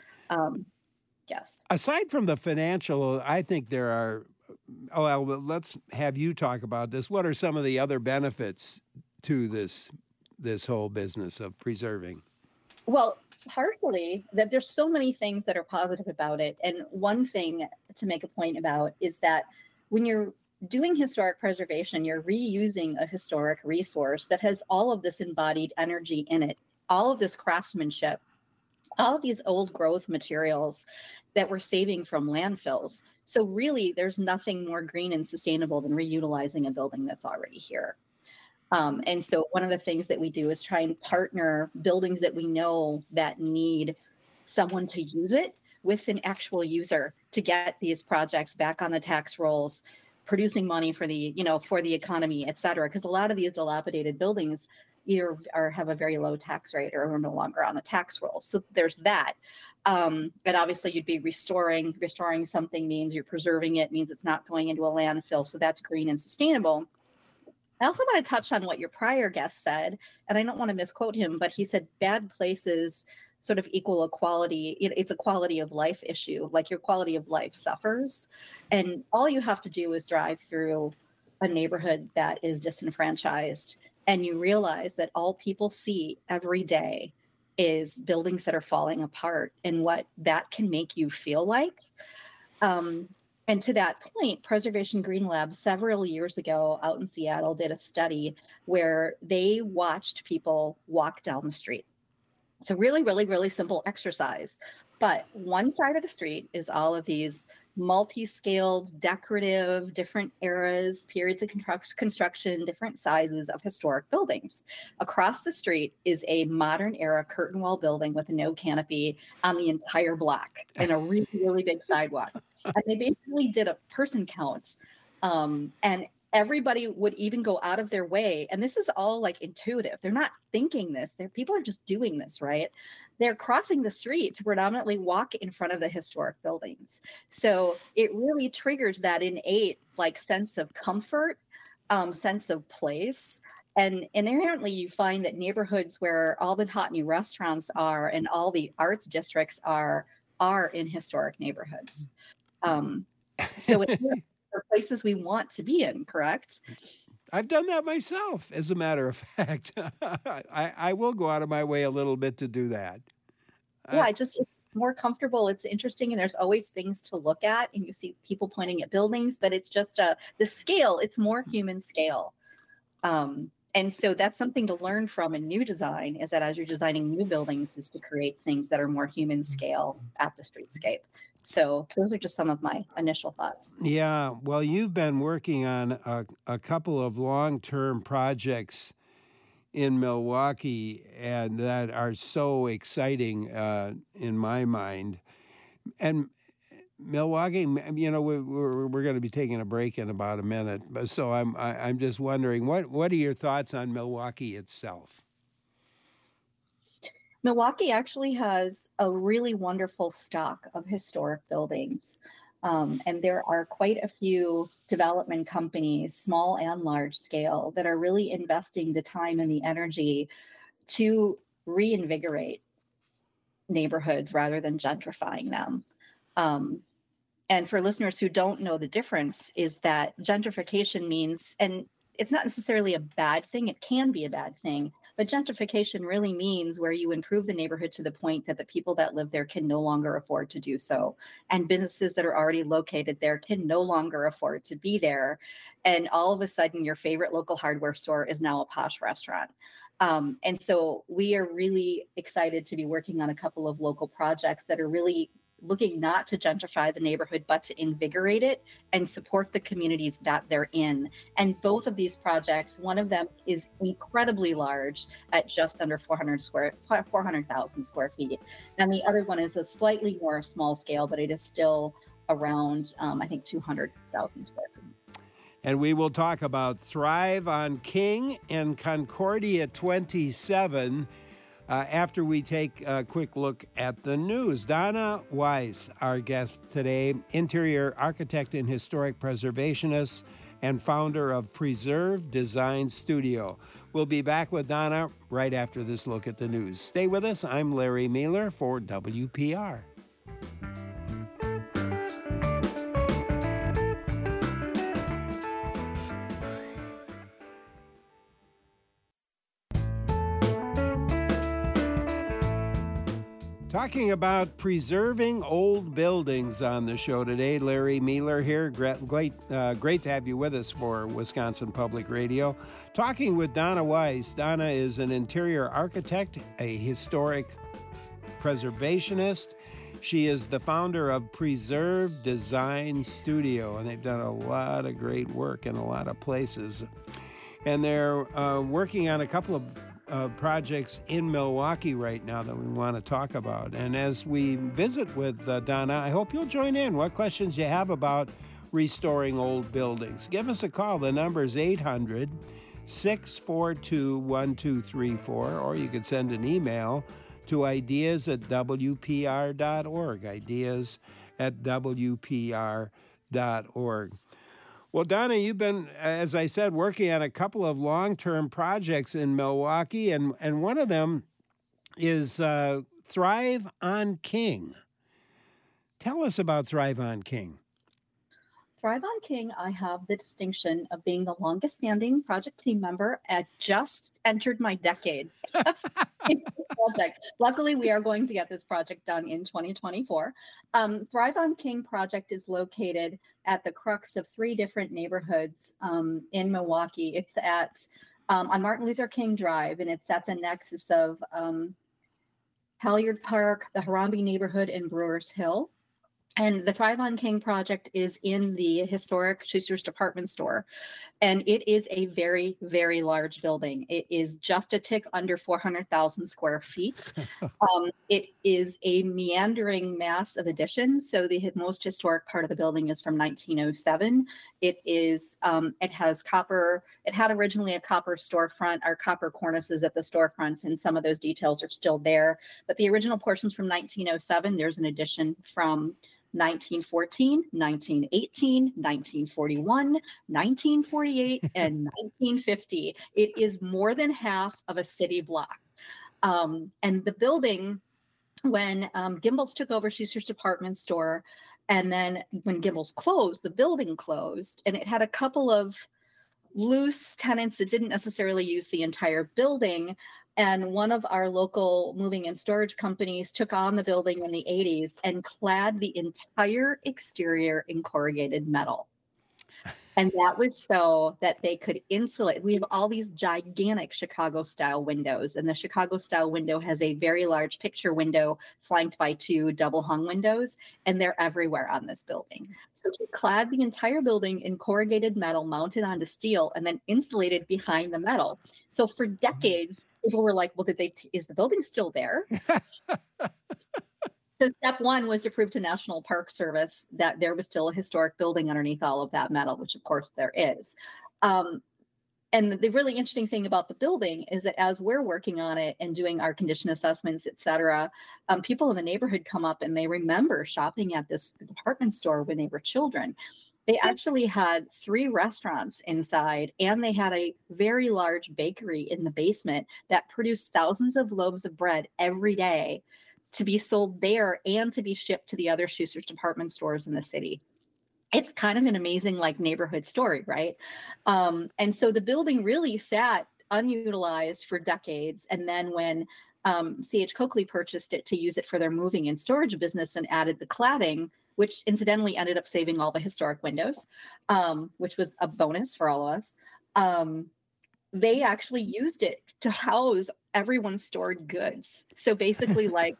Yes. Aside from the financial, I think there are, well, let's have you talk about this. What are some of the other benefits to this whole business of preserving? Well, partially that there's so many things that are positive about it. And one thing to make a point about is that when you're doing historic preservation, you're reusing a historic resource that has all of this embodied energy in it, all of this craftsmanship, all of these old growth materials that we're saving from landfills. So really, there's nothing more green and sustainable than reutilizing a building that's already here. And so one of the things that we do is try and partner buildings that we know that need someone to use it with an actual user to get these projects back on the tax rolls, producing money for the, for the economy, et cetera. Because a lot of these dilapidated buildings either have a very low tax rate or are no longer on the tax rolls. So there's that. And obviously you'd be restoring something means you're preserving it, means it's not going into a landfill. So that's green and sustainable. I also want to touch on what your prior guest said, and I don't want to misquote him, but he said bad places sort of equal equality. It's a quality of life issue, like your quality of life suffers. And all you have to do is drive through a neighborhood that is disenfranchised, and you realize that all people see every day is buildings that are falling apart and what that can make you feel like. And to that point, Preservation Green Lab several years ago out in Seattle did a study where they watched people walk down the street. So really, really, really simple exercise. But one side of the street is all of these multi-scaled, decorative, different eras, periods of construction, different sizes of historic buildings. Across the street is a modern era curtain wall building with no canopy on the entire block and a really, really big sidewalk. And they basically did a person count. And everybody would even go out of their way. And this is all like intuitive. They're not thinking this. People are just doing this, right? They're crossing the street to predominantly walk in front of the historic buildings. So it really triggers that innate like sense of comfort, sense of place. And inherently, you find that neighborhoods where all the hot new restaurants are and all the arts districts are in historic neighborhoods. So it's the places we want to be in, correct? I've done that myself, as a matter of fact. I will go out of my way a little bit to do that. Yeah, it's more comfortable. It's interesting, and there's always things to look at, and you see people pointing at buildings, but it's just the scale. It's more human scale. And so that's something to learn from in new design, is that as you're designing new buildings is to create things that are more human scale at the streetscape. So those are just some of my initial thoughts. Yeah, well, you've been working on a couple of long-term projects in Milwaukee, and that are so exciting in my mind. And Milwaukee, we're going to be taking a break in about a minute, so I'm just wondering, what are your thoughts on Milwaukee itself? Milwaukee actually has a really wonderful stock of historic buildings, and there are quite a few development companies, small and large scale, that are really investing the time and the energy to reinvigorate neighborhoods rather than gentrifying them. And for listeners who don't know the difference, is that gentrification means, and it's not necessarily a bad thing, it can be a bad thing, but gentrification really means where you improve the neighborhood to the point that the people that live there can no longer afford to do so. And businesses that are already located there can no longer afford to be there. And all of a sudden, your favorite local hardware store is now a posh restaurant. And so we are really excited to be working on a couple of local projects that are really looking not to gentrify the neighborhood, but to invigorate it and support the communities that they're in. And both of these projects, one of them is incredibly large at just under 400,000 square feet. And the other one is a slightly more small scale, but it is still around, I think, 200,000 square feet. And we will talk about Thrive on King and Concordia 27 after we take a quick look at the news. Donna Weiss, our guest today, interior architect and historic preservationist and founder of Preserve Design Studio. We'll be back with Donna right after this look at the news. Stay with us. I'm Larry Mueller for WPR. Talking about preserving old buildings on the show today. Larry Mueller here. Great to have you with us for Wisconsin Public Radio. Talking with Donna Weiss. Donna is an interior architect, a historic preservationist. She is the founder of Preserve Design Studio, and they've done a lot of great work in a lot of places. And they're working on a couple of projects in Milwaukee right now that we want to talk about. And as we visit with Donna, I hope you'll join in. What questions you have about restoring old buildings? Give us a call. The number is 800-642-1234, or you could send an email to ideas@wpr.org, ideas@wpr.org. Well, Donna, you've been, as I said, working on a couple of long-term projects in Milwaukee, and one of them is Thrive on King. Tell us about Thrive on King. Thrive on King, I have the distinction of being the longest standing project team member and just entered my decade into the project. Luckily, we are going to get this project done in 2024. Thrive on King project is located at the crux of three different neighborhoods in Milwaukee. It's at on Martin Luther King Drive, and it's at the nexus of Halyard Park, the Harambee neighborhood, and Brewers Hill. And the Thrive on King project is in the historic Schuster's department store. And it is a very, very large building. It is just a tick under 400,000 square feet. It is a meandering mass of additions. So the most historic part of the building is from 1907. It has copper. It had originally a copper storefront, or copper cornices at the storefronts, and some of those details are still there. But the original portions from 1907, there's an addition from 1914, 1918, 1941, 1948, and 1950. It is more than half of a city block. And the building, when Gimbel's took over Schuster's department store, and then when Gimbel's closed, the building closed, and it had a couple of loose tenants that didn't necessarily use the entire building. And one of our local moving and storage companies took on the building in the 80s and clad the entire exterior in corrugated metal. And that was so that they could insulate. We have all these gigantic Chicago style windows, and the Chicago style window has a very large picture window flanked by two double hung windows, and they're everywhere on this building. So he clad the entire building in corrugated metal mounted onto steel and then insulated behind the metal. So for decades, people were like, well, is the building still there? So step one was to prove to National Park Service that there was still a historic building underneath all of that metal, which of course there is. And the really interesting thing about the building is that as we're working on it and doing our condition assessments, et cetera, people in the neighborhood come up and they remember shopping at this department store when they were children. They actually had 3 restaurants inside, and they had a very large bakery in the basement that produced thousands of loaves of bread every day to be sold there and to be shipped to the other Schuster's department stores in the city. It's kind of an amazing like neighborhood story, right? And so the building really sat unutilized for decades. And then when C.H. Coakley purchased it to use it for their moving and storage business and added the cladding, which incidentally ended up saving all the historic windows, which was a bonus for all of us. They actually used it to house everyone's stored goods. So basically like,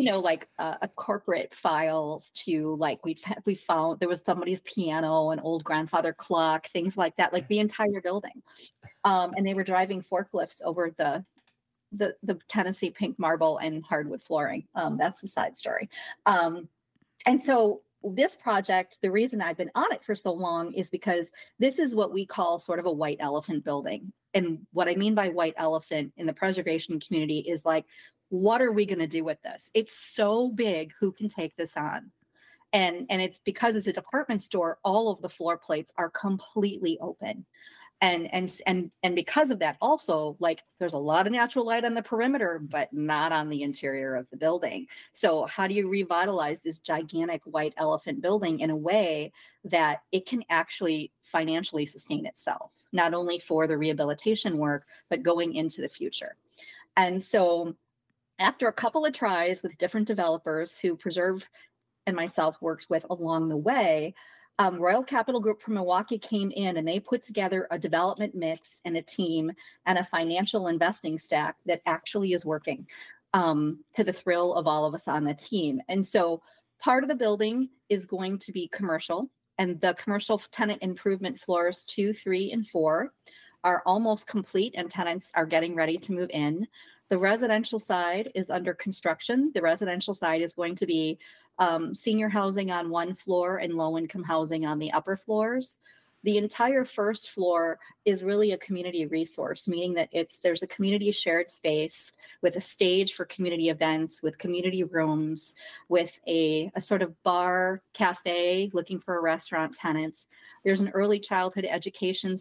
a corporate files to like, we found there was somebody's piano, an old grandfather clock, things like that, like the entire building. And they were driving forklifts over the Tennessee pink marble and hardwood flooring. That's the side story. And so this project, the reason I've been on it for so long is because this is what we call sort of a white elephant building. And what I mean by white elephant in the preservation community is like, what are we going to do with this? It's so big, who can take this on? And it's because it's a department store, all of the floor plates are completely open. And because of that, also, like, there's a lot of natural light on the perimeter, but not on the interior of the building. So how do you revitalize this gigantic white elephant building in a way that it can actually financially sustain itself, not only for the rehabilitation work, but going into the future? And so after a couple of tries with different developers who Preserve and myself worked with along the way, Royal Capital Group from Milwaukee came in and they put together a development mix and a team and a financial investing stack that actually is working, to the thrill of all of us on the team. And so part of the building is going to be commercial, and the commercial tenant improvement floors 2, 3, and 4 are almost complete and tenants are getting ready to move in. The residential side is under construction. The residential side is going to be senior housing on one floor and low-income housing on the upper floors. The entire first floor is really a community resource, meaning that there's a community shared space with a stage for community events, with community rooms, with a sort of bar cafe looking for a restaurant tenant. There's an early childhood education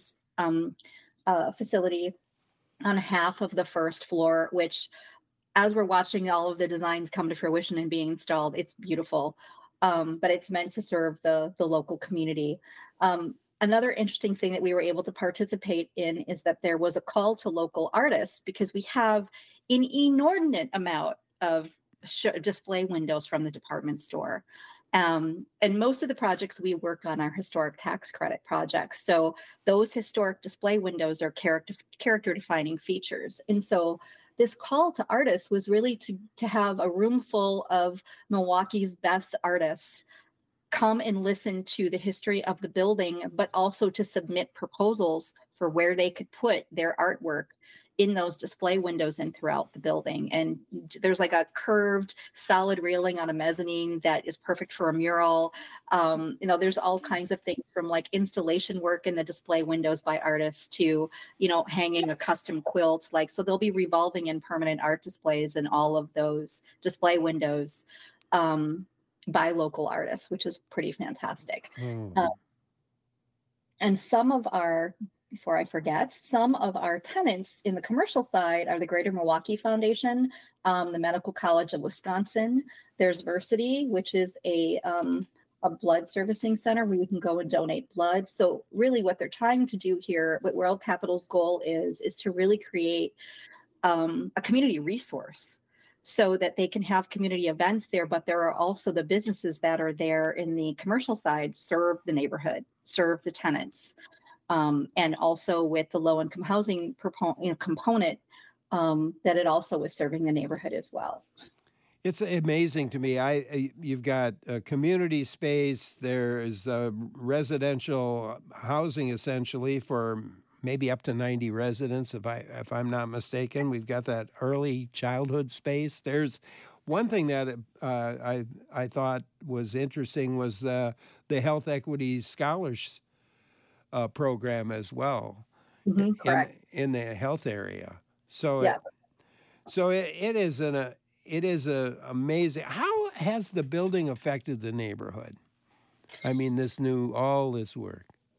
facility on half of the first floor, which, as we're watching all of the designs come to fruition and being installed, it's beautiful. But it's meant to serve the local community. Another interesting thing that we were able to participate in is that there was a call to local artists, because we have an inordinate amount of display windows from the department store. And most of the projects we work on are historic tax credit projects. So those historic display windows are character defining features. And so this call to artists was really to have a room full of Milwaukee's best artists come and listen to the history of the building, but also to submit proposals for where they could put their artwork in those display windows and throughout the building. And there's like a curved solid railing on a mezzanine that is perfect for a mural. There's all kinds of things, from like installation work in the display windows by artists to, hanging a custom quilt. So they'll be revolving and permanent art displays in all of those display windows by local artists, which is pretty fantastic. And before I forget, some of our tenants in the commercial side are the Greater Milwaukee Foundation, the Medical College of Wisconsin. There's Versity, which is a blood servicing center where you can go and donate blood. So really what they're trying to do here, what Royal Capital's goal is to really create a community resource so that they can have community events there, but there are also the businesses that are there in the commercial side serve the neighborhood, serve the tenants. And also with the low-income housing component, that it also is serving the neighborhood as well. It's amazing to me. You've got a community space. There's residential housing essentially for maybe up to 90 residents, if I'm not mistaken. We've got that early childhood space. There's one thing that I thought was interesting was the Health Equity Scholars program as well, in the health area. So yeah. It is amazing. How has the building affected the neighborhood? I mean, all this work.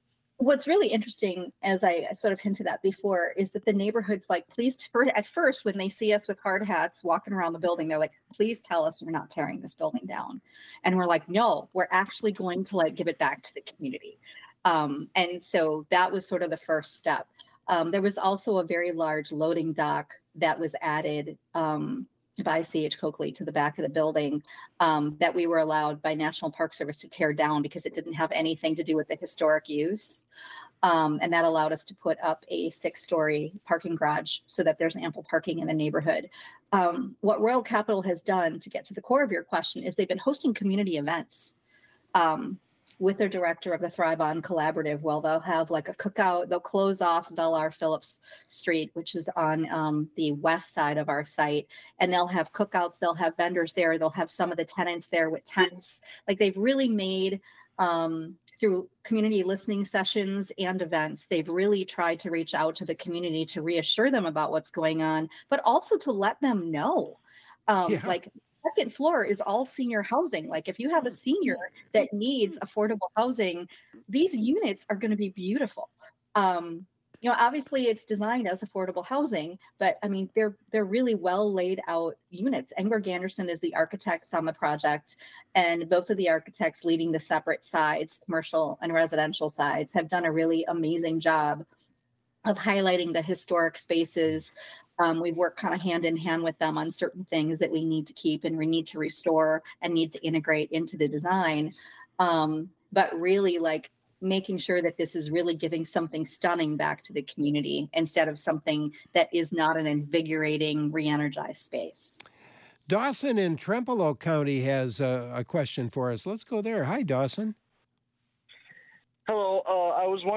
What's really interesting, as I sort of hinted at before, is that the neighborhood's like, please, at first, when they see us with hard hats walking around the building, they're like, please tell us you're not tearing this building down. And we're like, no, we're actually going to like give it back to the community. And so that was sort of the first step. There was also a very large loading dock that was added by C.H. Coakley to the back of the building that we were allowed by National Park Service to tear down because it didn't have anything to do with the historic use. And that allowed us to put up a 6-story parking garage so that there's ample parking in the neighborhood. What Royal Capital has done, to get to the core of your question, is they've been hosting community events with their director of the Thrive On Collaborative. Well, they'll have like a cookout. They'll close off Bellar Phillips Street, which is on the west side of our site. And they'll have cookouts. They'll have vendors there. They'll have some of the tenants there with tents. Like they've really made, through community listening sessions and events, they've really tried to reach out to the community to reassure them about what's going on, but also to let them know. Like, second floor is all senior housing. Like if you have a senior that needs affordable housing, these units are going to be beautiful. Obviously it's designed as affordable housing, but I mean, they're really well laid out units. Engberg Anderson is the architects on the project, and both of the architects leading the separate sides, commercial and residential sides, have done a really amazing job of highlighting the historic spaces. We've worked kind of hand in hand with them on certain things that we need to keep and we need to restore and need to integrate into the design. But really like making sure that this is really giving something stunning back to the community instead of something that is not an invigorating, re-energized space. Dawson in Trempealeau County has a question for us. Let's go there. Hi, Dawson. Hello. I was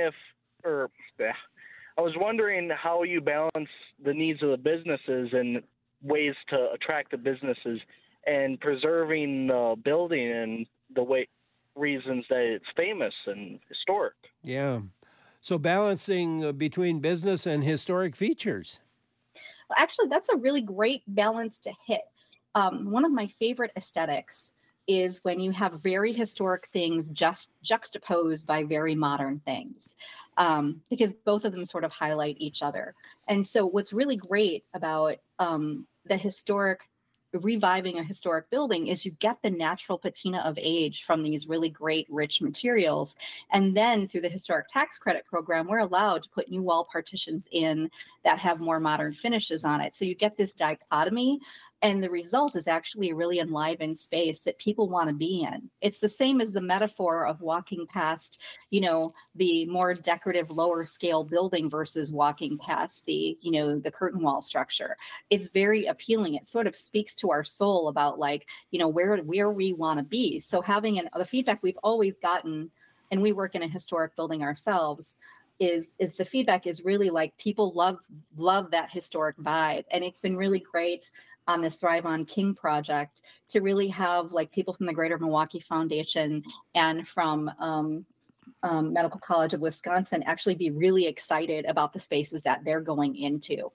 wondering how you balance the needs of the businesses and ways to attract the businesses and preserving the building and the reasons that it's famous and historic. Yeah. So balancing between business and historic features. Well, actually, that's a really great balance to hit. One of my favorite aesthetics is when you have very historic things just juxtaposed by very modern things, because both of them sort of highlight each other. And so what's really great about the historic, reviving a historic building is you get the natural patina of age from these really great, rich materials. And then through the historic tax credit program, we're allowed to put new wall partitions in that have more modern finishes on it. So you get this dichotomy. And the result is actually a really enlivened space that people want to be in. It's the same as the metaphor of walking past, the more decorative, lower scale building versus walking past the curtain wall structure. It's very appealing. It sort of speaks to our soul about where we want to be. So having the feedback we've always gotten, and we work in a historic building ourselves, is the feedback is really like people love that historic vibe. And it's been really great on this Thrive on King project to really have like people from the Greater Milwaukee Foundation and from Medical College of Wisconsin actually be really excited about the spaces that they're going into.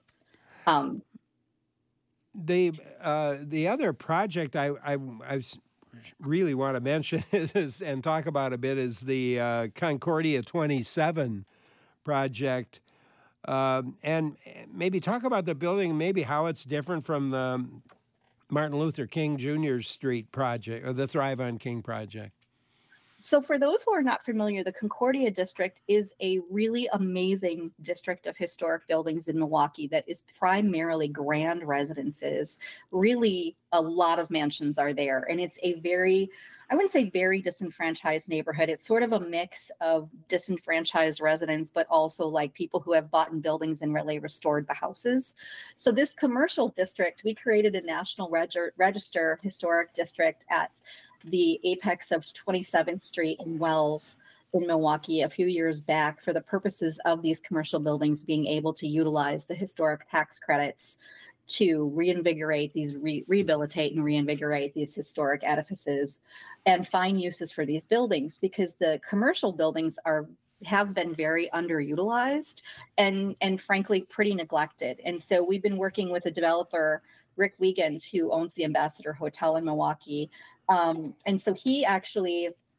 The other project I really want to mention is and talk about a bit is the Concordia 27 project. And maybe talk about the building, maybe how it's different from the Martin Luther King Jr. Street project or the Thrive on King project. So for those who are not familiar, the Concordia District is a really amazing district of historic buildings in Milwaukee that is primarily grand residences. Really, a lot of mansions are there. And it's a I wouldn't say very disenfranchised neighborhood. It's sort of a mix of disenfranchised residents, but also like people who have bought in buildings and really restored the houses. So this commercial district, we created a National Register historic district at the apex of 27th Street in Wells in Milwaukee a few years back for the purposes of these commercial buildings being able to utilize the historic tax credits to reinvigorate these, rehabilitate and reinvigorate these historic edifices and find uses for these buildings, because the commercial buildings have been very underutilized and frankly pretty neglected. And so we've been working with a developer, Rick Wiegand, who owns the Ambassador Hotel in Milwaukee. And so he actually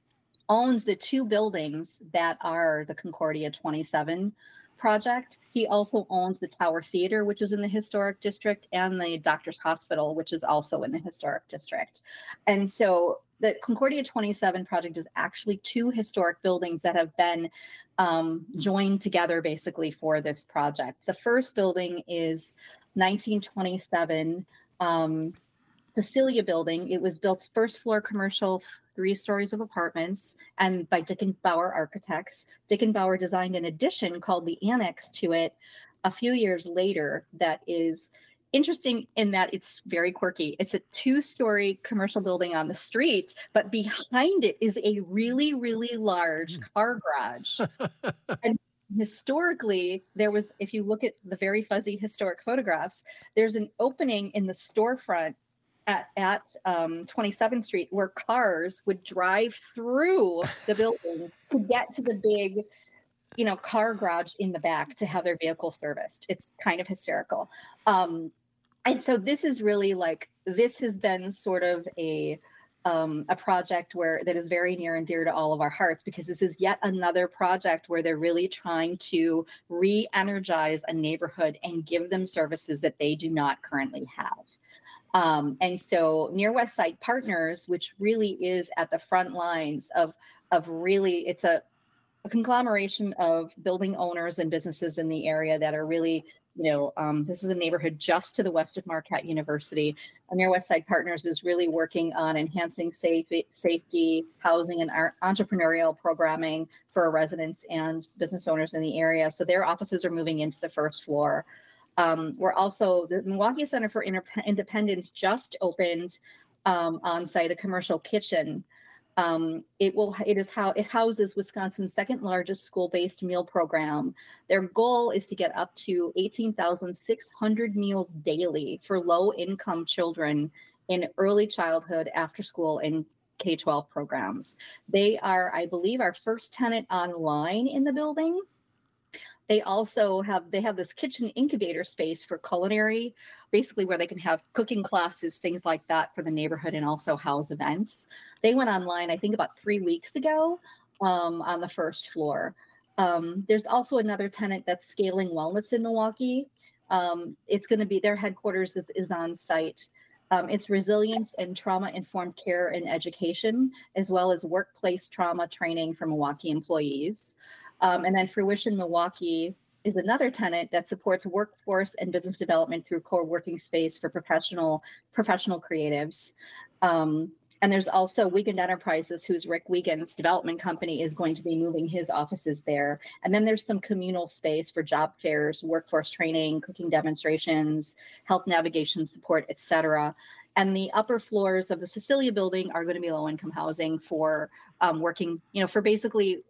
owns the two buildings that are the Concordia 27 project. He also owns the Tower Theater, which is in the historic district, and the Doctor's Hospital, which is also in the historic district. And so the Concordia 27 project is actually two historic buildings that have been joined together basically for this project. The first building is 1927 Cecilia Building. It was built first floor commercial, 3 stories of apartments, and by Dickenbauer Architects. Dickenbauer designed an addition called the Annex to it a few years later that is interesting in that it's very quirky. It's a 2-story commercial building on the street, but behind it is a really, really large car garage. And historically, there was, if you look at the very fuzzy historic photographs, there's an opening in the storefront at 27th Street where cars would drive through the building to get to the big, car garage in the back to have their vehicle serviced. It's kind of hysterical. And so this is really this has been sort of a project that is very near and dear to all of our hearts, because this is yet another project where they're really trying to re-energize a neighborhood and give them services that they do not currently have. And so Near West Side Partners, which really is at the front lines of really, it's a conglomeration of building owners and businesses in the area that are really, this is a neighborhood just to the west of Marquette University. Near West Side Partners is really working on enhancing safety, housing, and entrepreneurial programming for residents and business owners in the area. So their offices are moving into the first floor. We're also, the Milwaukee Center for Independence just opened on site a commercial kitchen. It houses Wisconsin's second largest school-based meal program. Their goal is to get up to 18,600 meals daily for low-income children in early childhood, after school, and K-12 programs. They are, I believe, our first tenant online in the building. They also have this kitchen incubator space for culinary, basically where they can have cooking classes, things like that for the neighborhood, and also house events. They went online, I think, about 3 weeks ago on the first floor. There's also another tenant that's Scaling Wellness in Milwaukee. It's going to be, their headquarters is on site. It's resilience and trauma-informed care and education, as well as workplace trauma training for Milwaukee employees. And then Fruition Milwaukee is another tenant that supports workforce and business development through co-working space for professional creatives. And there's also Wiegand Enterprises, whose Rick Wiegand's development company is going to be moving his offices there. And then there's some communal space for job fairs, workforce training, cooking demonstrations, health navigation support, et cetera. And the upper floors of the Cecilia Building are going to be low-income housing for working, for basically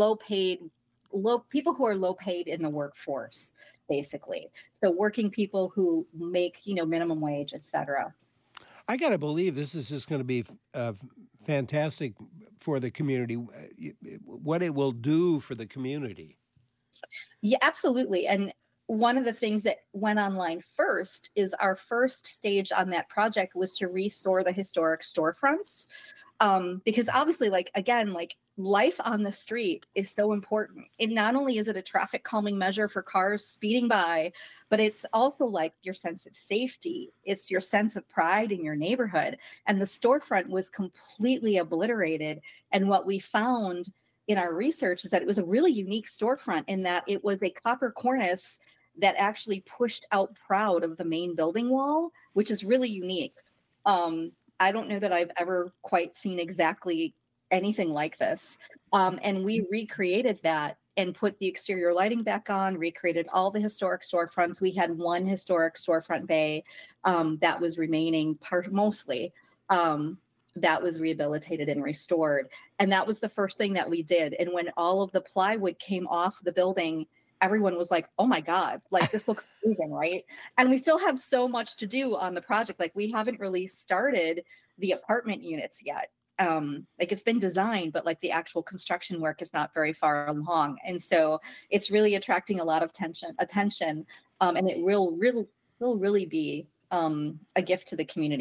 people who are low paid in the workforce, basically. So working people who make, minimum wage, et cetera. I got to believe this is just going to be fantastic for the community, what it will do for the community. Yeah, absolutely. And one of the things that went online first is our first stage on that project was to restore the historic storefronts. Because obviously, life on the street is so important. It not only is it a traffic calming measure for cars speeding by, but it's also your sense of safety. It's your sense of pride in your neighborhood. And the storefront was completely obliterated. And what we found in our research is that it was a really unique storefront in that it was a copper cornice that actually pushed out proud of the main building wall, which is really unique. I don't know that I've ever quite seen exactly anything like this. And we recreated that and put the exterior lighting back on, recreated all the historic storefronts. We had one historic storefront bay that was remaining mostly, that was rehabilitated and restored. And that was the first thing that we did. And when all of the plywood came off the building, everyone was like, oh my God, this looks amazing, right? And we still have so much to do on the project. We haven't really started the apartment units yet. It's been designed, but the actual construction work is not very far along. And so it's really attracting a lot of attention. And it will really be a gift to the community.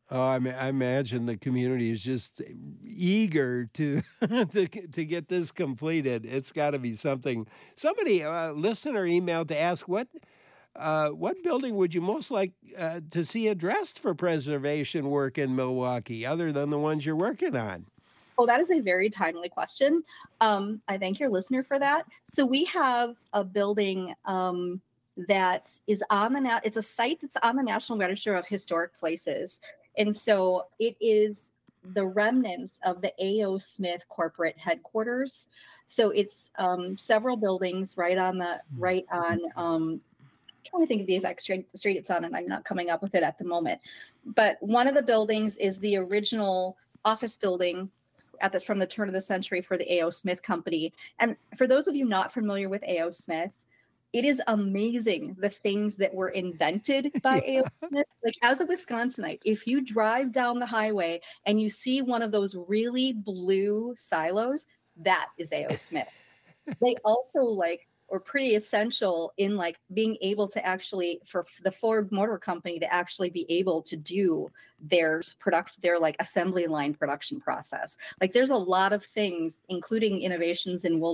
Oh, I imagine the community is just eager to to get this completed. It's got to be something. Somebody, listener, emailed to ask what building would you most like to see addressed for preservation work in Milwaukee, other than the ones you're working on? Oh, that is a very timely question. I thank your listener for that. So we have a building that is on it's a site that's on the National Register of Historic Places. And so it is the remnants of the A.O. Smith corporate headquarters. So it's several buildings right on I'm trying to think of the exact street it's on, and I'm not coming up with it at the moment. But one of the buildings is the original office building from the turn of the century for the A.O. Smith Company. And for those of you not familiar with A.O. Smith, it is amazing the things that were invented by A.O. Smith. Like, as a Wisconsinite, if you drive down the highway and you see one of those really blue silos, that is A.O. Smith. They also or pretty essential in being able to actually, for the Ford Motor Company to actually be able to do their assembly line production process. There's a lot of things, including innovations in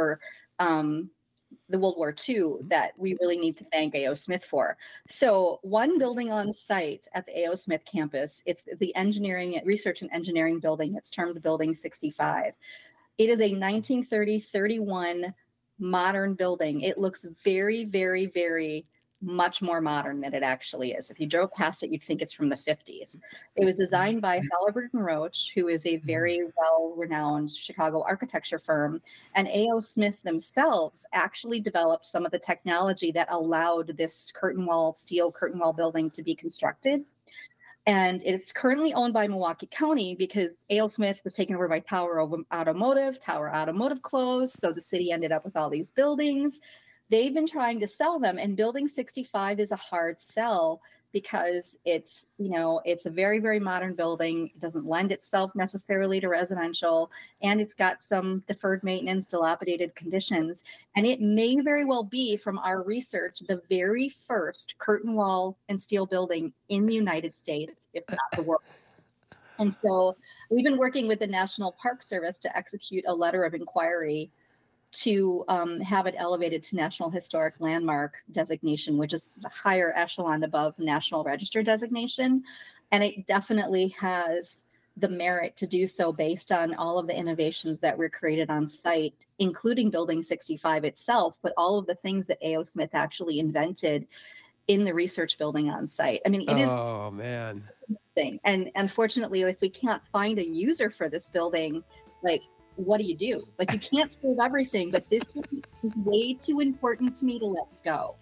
the World War II, that we really need to thank A.O. Smith for. So one building on site at the A.O. Smith campus, it's the Research and Engineering building. It's termed Building 65. It is a 1930-31 modern building. It looks very, very, very much more modern than it actually is. If you drove past it, you'd think it's from the 50s. It was designed by Halliburton Roach, who is a very well-renowned Chicago architecture firm. And A.O. Smith themselves actually developed some of the technology that allowed this steel curtain wall building to be constructed. And it's currently owned by Milwaukee County because A.O. Smith was taken over by Tower Automotive. Tower Automotive closed, so the city ended up with all these buildings. They've been trying to sell them, and Building 65 is a hard sell because it's a very, very modern building. It doesn't lend itself necessarily to residential, and it's got some deferred maintenance, dilapidated conditions. And it may very well be, from our research, the very first curtain wall and steel building in the United States, if not the world. And so we've been working with the National Park Service to execute a letter of inquiry to have it elevated to National Historic Landmark designation, which is the higher echelon above National Register designation. And it definitely has the merit to do so based on all of the innovations that were created on site, including Building 65 itself, but all of the things that A.O. Smith actually invented in the research building on site. I mean, it is. Oh, man. Thing. And unfortunately, if we can't find a user for this building, what do? You can't save everything, but this is way too important to me to let go.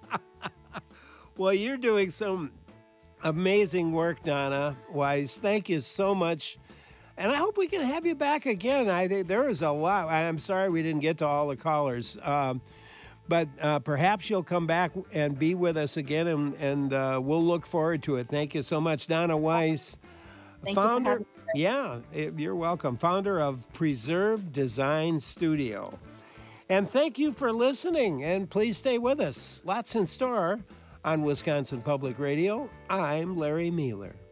Well, you're doing some amazing work, Donna Weiss. Thank you so much. And I hope we can have you back again. I think there is a lot. I'm sorry we didn't get to all the callers. But perhaps you'll come back and be with us again, and we'll look forward to it. Thank you so much, Donna Weiss. Founder, you're welcome. Founder of Preserve Design Studio. And thank you for listening, and please stay with us. Lots in store on Wisconsin Public Radio. I'm Larry Mueller.